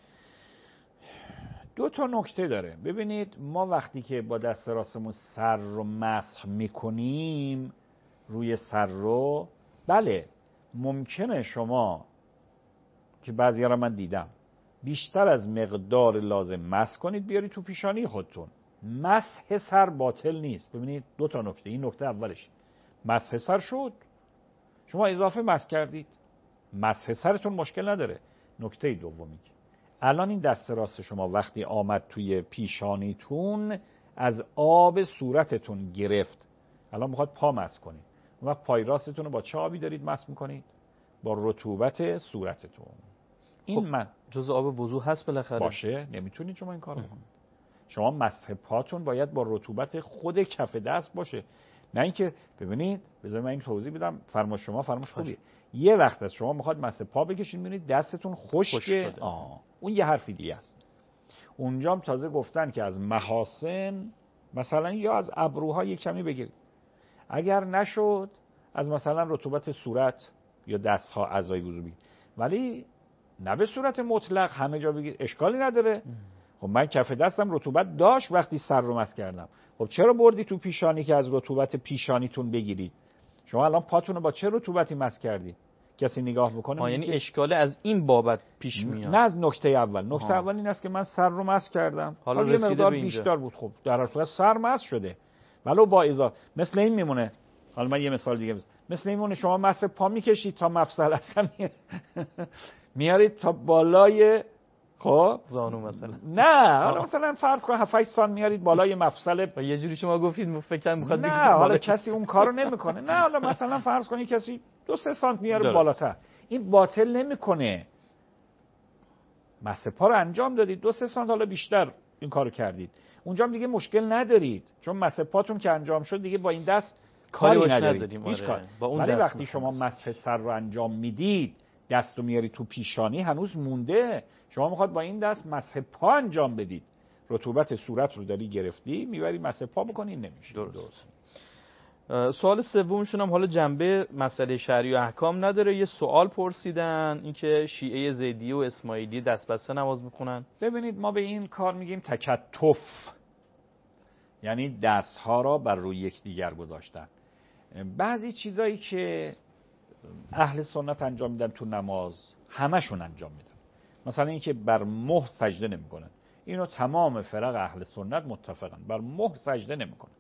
دو تا نکته داره. ببینید ما وقتی که با دست راستمون سر رو مسح میکنیم روی سر رو، بله ممکنه شما که بعضی را من دیدم بیشتر از مقدار لازم مسح کنید بیاری تو پیشانی خودتون. مسح سر باطل نیست. ببینید دو تا نکته، این نکته اولش مسح سر شد، شما اضافه مسح کردید، مسح سرتون مشکل نداره. نکته دومی که الان این دست راست شما وقتی آمد توی پیشانیتون از آب صورتتون گرفت، الان میخواد پا مسح کنید، اون وقت پای راستتون رو با چه آبی دارید مسح میکنید؟ با رطوبت صورتتون. این خب من جز آب وضو هست بالاخره باشه، نمیتونید شما این کارو بکنید. شما مسح پاتون باید با رطوبت خود کف دست باشه. نه اینکه ببینید بذار من این توضیح بدم. فرمایش شما فرمایش خوبیه. یه وقت از شما میخواد مس پا بکشید میبینید دستتون خشکه، آه اون یه حرفی دیگه است. اونجام تازه گفتن که از محاسن مثلا یا از ابروها یک کمی بگیرید، اگر نشد از مثلا رطوبت صورت یا دستها اعضای وضو بگیرید، ولی نه به صورت مطلق همه جا بگیرید، اشکالی نداره. خب من کف دستم رطوبت داشت وقتی سر رو مس کردم، خب چرا بردی تو پیشانی که از رطوبت پیشانیتون بگیرید؟ شما الان پاتون رو با چه رطوبتی مس کردید؟ کسی نگاه بکنه یعنی اشکال از این بابت پیش میاد، نه از نکته اول. نکته اول این است که من سر رو مس کردم، حالا یه مقدار بیشتر بود، خب در هر صورت سر مس شده، ولو با اضافه. مثل این میمونه، حالا من یه مثال دیگه بزنم، مثل این میمونه شما مس پا میکشید تا مفصل اصلا میارید تا بالای خب زانو مثلا، نه حالا مثلا فرض کن هفت هشت سانت میارید بالای مفصل. و یه جوری شما گفتید فکر میخواد نه حالا کسی اون کارو نمیکنه، نه حالا مثلا فرض کنید کسی دو سه سانت میاره بالاتر، این باطل نمیکنه. مس پا رو انجام دادید دو سه سانت حالا بیشتر این کارو کردید، اونجا دیگه مشکل ندارید، چون مس پاتون که انجام شد دیگه با این دست کاری ندارید، هیچ کار. ولی وقتی شما مسح سر رو انجام میدید دست رو میاری تو پیشانی هنوز مونده، شما میخواد با این دست مسح پا انجام بدید، رطوبت صورت رو داری گرفتی میبری مسح پا بکنی، نمیشه. درست, درست. سوال سومشون هم حالا جنبه مسئله شرعی و احکام نداره، یه سوال پرسیدن اینکه شیعه زیدی و اسماعیلی دست بسته نماز میخونن. ببینید ما به این کار میگیم تکتف، یعنی دستها را بر روی یکدیگر گذاشتن. بعضی چیزایی که اهل سنت انجام میدن تو نماز همشون انجام میدن، مثلا اینکه بر مهر سجده نمیکنن، اینو تمام فرق اهل سنت متفقن، بر مهر سجده نمیکنن.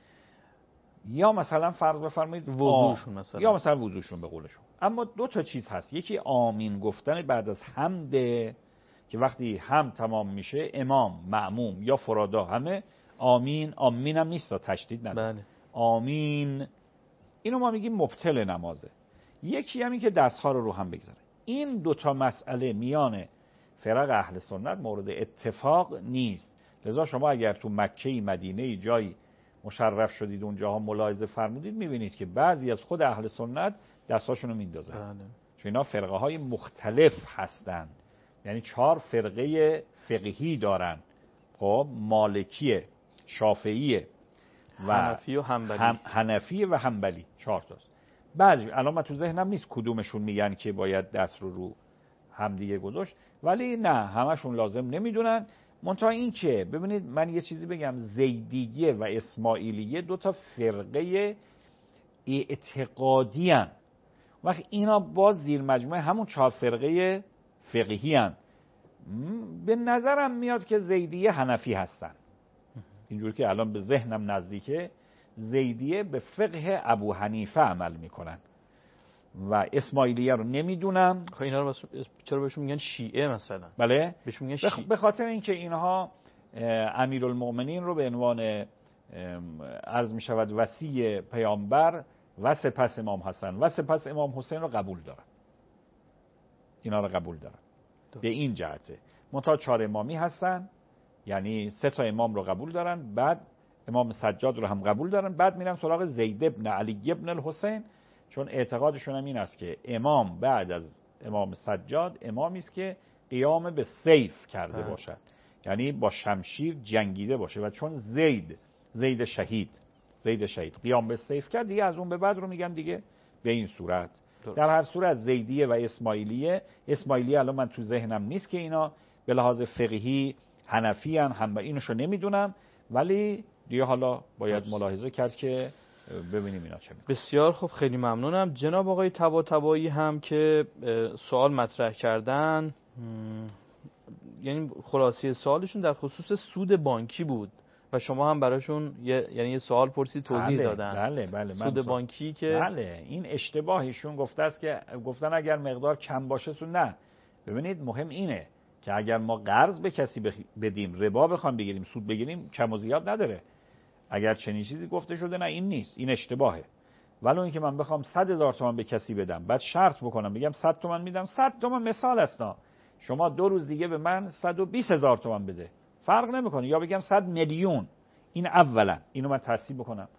یا مثلا فرض بفرمایید وضوشون مثلا، یا مثلا وضوشون به قولشون. اما دو تا چیز هست، یکی آمین گفتن بعد از حمد که وقتی هم تمام میشه امام مأموم یا فرادا همه آمین، آمین هم نیست تشدید نداره، بله. آمین، اینو ما میگیم مبطل نمازه. یکی همین که دستها رو رو هم بگذاره. این دوتا مسئله میان فرق اهل سنت مورد اتفاق نیست، لذا شما اگر تو مکه مدینه جایی مشرف شدید اونجاها ملاحظه فرمودید میبینید که بعضی از خود اهل سنت دستاشون رو میندازن، بله. چون اینا فرقه های مختلف هستن، یعنی چهار فرقه فقهی دارن، خب مالکیه، شافعیه و حنفی و حنبلی، هم حنفی و حنبلی، چهار تاست. بعضی الان من تو ذهنم نیست کدومشون میگن که باید دست رو رو هم دیگه گذاشت، ولی نه همشون لازم نمیدونن. منتها این که ببینید من یه چیزی بگم، زیدیه و اسماعیلیه دو تا فرقه اعتقادی هن، وقت اینا باز زیر مجموعه همون چهار فرقه فقهی هن. به نظرم میاد که زیدیه حنفی هستن، اینجور که الان به ذهنم نزدیکه، زیدیه به فقه ابو حنیفه عمل میکنن و اسماعیلیه رو نمیدونم. خب اینا رو بس... چرا بهشون میگن شیعه مثلا؟ بله بهشون میگن شیعه به خاطر اینکه اینها امیرالمؤمنین رو به عنوان عرض میشود وصی پیامبر و سپس امام حسن و سپس امام حسین رو قبول دارن، اینا رو قبول دارن دو. به این جهته منتها چهار امامی هستن، یعنی سه تا امام رو قبول دارن، بعد امام سجاد رو هم قبول دارن، بعد میرن سراغ زید ابن علی ابن الحسین، چون اعتقادشون هم این است که امام بعد از امام سجاد امامی است که قیام به سیف کرده اه. باشد، یعنی با شمشیر جنگیده باشه، و چون زید زید شهید زید شهید قیام به سیف کرد دیگه، از اون به بعد رو میگم دیگه به این صورت. درست. در هر صورت زیدیه و اسماعیلیه، اسماعیلیه الان من تو ذهنم نیست که اینا به لحاظ فقهی حنفی ان، هم اینوشو نمیدونم، ولی دیگه حالا باید ملاحظه کرد که ببینیم اینا چه میگن. بسیار خوب، خیلی ممنونم. جناب آقای طباطبایی هم که سوال مطرح کردن، یعنی خلاصه سوالشون در خصوص سود بانکی بود و شما هم براشون یه یعنی یه سوال پرسید توضیح بله، دادن. بله بله سود بانکی که بله این اشتباهشون گفته است که گفتن اگر مقدار کم باشه سود، نه. ببینید مهم اینه که اگر ما قرض به کسی بدیم، ربا بخوام بگیریم، سود بگیریم، کم و زیاد نداره. اگر چنین چیزی گفته شده نه این نیست، این اشتباهه. ولو اینکه من بخوام صد هزار تومان به کسی بدم، بعد شرط بکنم بگم صد تومان میدم، صد تومان مثال است، شما دو روز دیگه به من صد و بیست هزار تومان بده، فرق نمیکنه، یا بگم صد میلیون، این اولا اینو من تصحیح بکنم.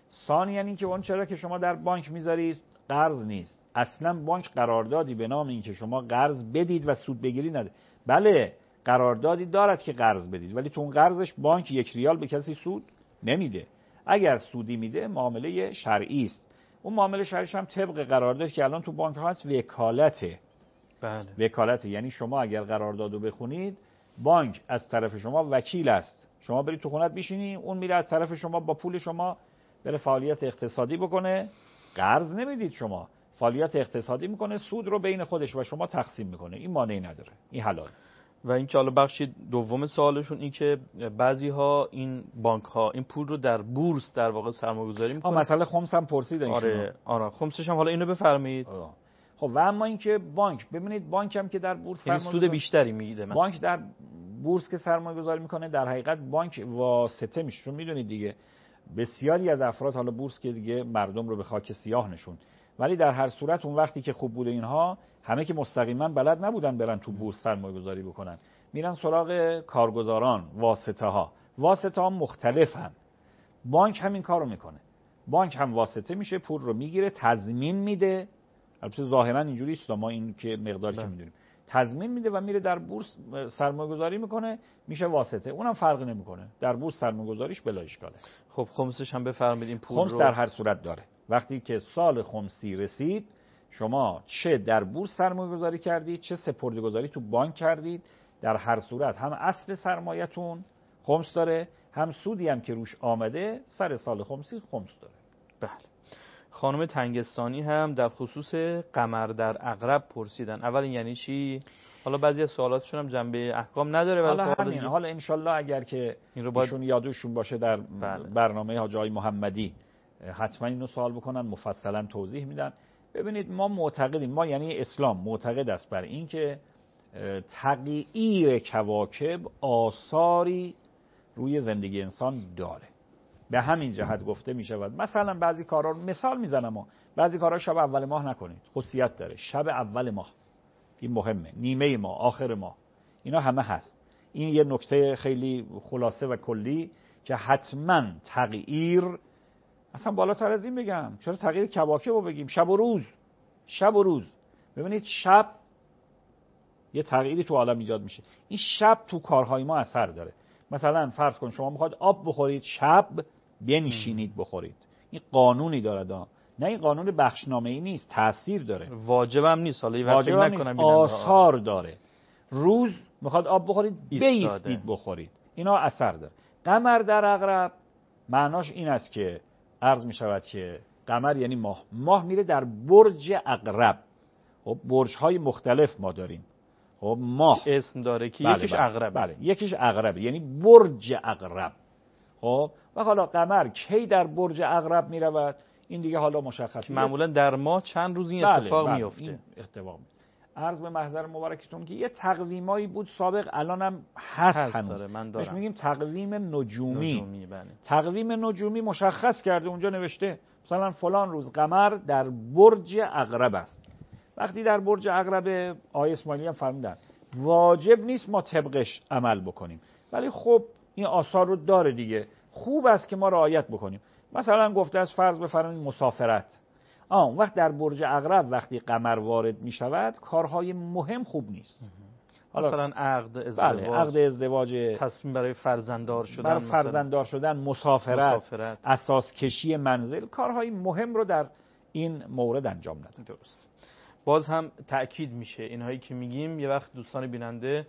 ثانیاً این که اون چرا که شما در بانک میذارید قرض نیست، اصلا بانک قراردادی به نام این که شما قرض بدید و سود بگیرید نده. بله قراردادی دارد که قرض بدید، ولی تو اون قرضش بانک یک ریال به کسی سود نمیده. اگر سودی میده معامله شرعی است. اون معامله شرعیش هم طبق قراردادی که الان تو بانک ها هست وکالته. بله. وکالته یعنی شما اگر قراردادو بخونید بانک از طرف شما وکیل است. شما برید تو خونت بشینی، اون میره از طرف شما با پول شما بره فعالیت اقتصادی بکنه، قرض نمیدید شما، فعالیت اقتصادی میکنه، سود رو بین خودش و شما تقسیم میکنه. این مانعی نداره، این حلال. و این که حالا بخش دوم سوالشون این که بعضی ها این بانک ها این پول رو در بورس در واقع سرمایه‌گذاری میکنن. مسئله خمس هم پرسیدن. آره آره خمسش هم حالا اینو بفرمایید. خب و اما اینکه بانک، ببینید بانک هم که در بورس یعنی سود بیشتری میده. بانک در بورس که سرمایه گذاری میکنه در حقیقت بانک واسطه میشه. چون میدونید دیگه بسیاری از افراد، حالا بورس که دیگه مردم رو به خاک سیاه نشون، ولی در هر صورت اون وقتی که خوب بوده اینها همه که مستقیما بلد نبودن برن تو بورس سرمایه گذاری بکنن، میرن سراغ کارگزاران، واسطه ها. واسطه ها مختلفن. بانک همین کارو میکنه. بانک هم واسطه میشه، پول رو میگیره، تضمین میده. البته ظاهرا اینجوری است، ما این که مقداری که میدونیم تضمین میده و میره در بورس سرمایه گذاری میکنه، میشه واسطه. اونم فرقی نمیکنه، در بورس سرمایه گذاریش بلا اشکاله. خب خمسش هم بفرمایید. این پول خمس رو در هر صورت داره. وقتی که سال خمسی رسید، شما چه در بورس سرمایه گذاری کردید، چه سپرده گذاری تو بانک کردید، در هر صورت هم اصل سرمایه‌تون خمس داره، هم سودی هم که روش آمده سر سال خمسی خمس داره. بله. خانم تنگستانی هم در خصوص قمر در عقرب پرسیدن. اول این یعنی چی؟ حالا بعضی از سوالاتشون هم جنبه احکام نداره، ولی حالا همین، حالا انشالله اگر که این رو باشون یادشون باشه در بله. برنامه حاج آقای محمدی حتما اینو سوال بکنن، مفصلا توضیح میدن. ببینید ما معتقدیم، ما یعنی اسلام معتقد است بر این که تغییر کواکب آثاری روی زندگی انسان داره. به همین جهت گفته می شود مثلا بعضی کارا، مثال میزنم، ما بعضی کارا شب اول ماه نکنید، خصوصیت داره. شب اول ماه این مهمه، نیمه ماه، آخر ماه، اینا همه هست. این یه نکته خیلی خلاصه و کلی که حتما تغییر، اصلا بالاتر از این بگم، چرا تغییر کواکب رو بگیم؟ شب و روز، شب و روز. ببینید شب یه تغییری تو عالم ایجاد میشه، این شب تو کارهای ما اثر داره. مثلا فرض کن شما میخواد آب بخورید، شب بنشینید بخورید، این قانونی داره. نه این قانون بخشنامه‌ای نیست، تأثیر داره. واجبم نیست، حالا واجب نکنم، آثار داره. روز میخواد آب بخورید، بیستید بخورید، اینا اثر داره. قمر در عقرب معناش این است که عرض میشود که قمر یعنی ماه، ماه میره در برج عقرب. خب برج‌های مختلف ما داریم. خب ماه اسم داره که بله یکیش بله عقرب، بله یکیش عقربه، یعنی برج عقرب. خب و حالا قمر کی در برج عقرب میرود این دیگه حالا مشخصه، معمولا در ماه چند روز این بله اتفاق بله میفته. این اتفاق عرض به محضر مبارکتون که یه تقویمایی بود سابق، الانم هست, هست هنوز. من دارم. بهش میگیم تقویم نجومی. نجومی بله. تقویم نجومی مشخص کرده، اونجا نوشته مثلا فلان روز قمر در برج عقرب است. وقتی در برج عقرب، آیه اسماعیلی هم فرمودن واجب نیست ما طبقش عمل بکنیم، ولی خب این آثار رو داره دیگه، خوب است که ما رعایت بکنیم. مثلا گفته از فرض بفرمایید مسافرت، آه اون وقت در برج عقرب وقتی قمر وارد می شود کارهای مهم خوب نیست. مثلا عقد ازدواج، بله عقد ازدواج، تصمیم برای فرزنددار شدن، برای فرزنددار شدن، مسافرت, مسافرت، اساس کشی منزل، کارهای مهم رو در این مورد انجام ندید. درست. باز هم تأکید میشه اینهایی که میگیم یه وقت دوستان بیننده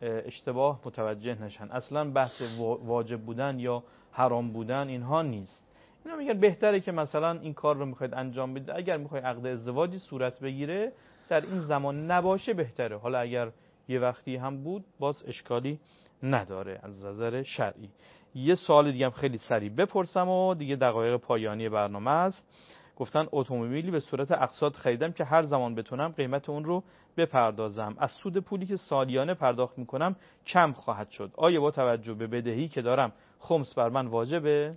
اشتباه متوجه نشن. اصلا بحث واجب بودن یا حرام بودن اینها نیست. اینا میگن بهتره که مثلا این کار رو میخواید انجام بدید، اگر میخواید عقد ازدواجی صورت بگیره در این زمان نباشه بهتره. حالا اگر یه وقتی هم بود باز اشکالی نداره از نظر شرعی. یه سوال دیگه هم خیلی سریع بپرسم و دیگه دقایق پایانی برنامه است. گفتن اتومبیلی به صورت اقساط خریدم که هر زمان بتونم قیمت اون رو بپردازم، از سود پولی که سالیانه پرداخت میکنم کم خواهد شد، آیا با توجه به بدهی که دارم خمس بر من واجبه؟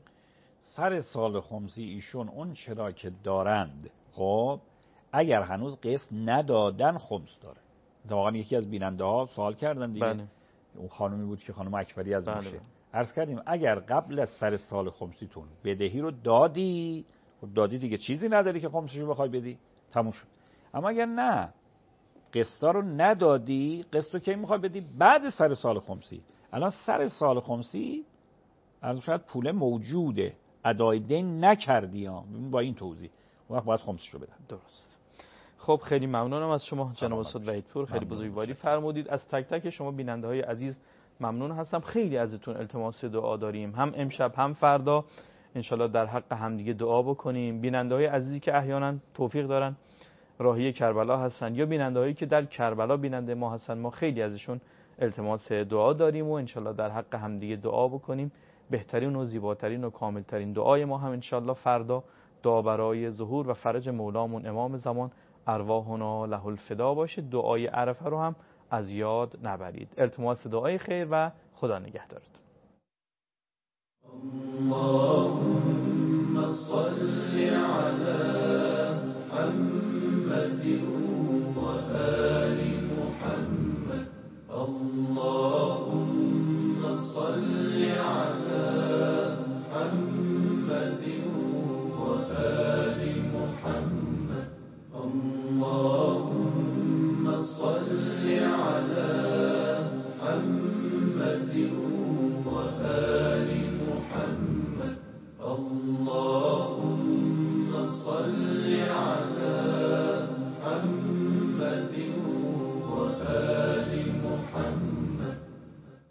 سر سال خمسی ایشون اون چرا که دارند، خب اگر هنوز قسط ندادن خمس داره. واقعا یکی از بیننده ها سوال کردن دیگه، بله. اون خانمی بود که خانم اکبری از بله. موشه، عرض کردیم اگر قبل از سر سال خمسیتون بدهی رو دادی، خب دادی دیگه چیزی نداری که خمسشو بخوای بدی، تموم شد. اما اگر نه قسطا رو ندادی، قسط رو کی میخوای بدی؟ بعد سر سال خمسی. الان سر سال خمسی عرض شد پول موجوده، ادای دین نکردی ها، با این توضیح اون وقت باید خمسش رو بدن. درست. خب خیلی ممنونم از شما جناب استاد وحیدپور، خیلی بزرگواری فرمودید. از تک تک شما بیننده های عزیز ممنون هستم. خیلی ازتون التماس دعا داریم، هم امشب هم فردا انشالله در حق همدیگه دعا بکنیم. بیننده های عزیزی که احیانا توفیق دارن راهی کربلا هستن یا بیننده هایی که در کربلا بیننده ما هستن، ما خیلی ازشون التماس دعا داریم و انشالله در حق همدیگه دعا بکنیم. بهترین و زیباترین و کاملترین دعای ما هم انشالله فردا دعا برای ظهور و فرج مولامون امام زمان ارواحنا له الفدا باشه. دعای عرفه رو هم از یاد نبرید. التماس دعای خیر و خدا نگهدارتون. اللهم صل على محمد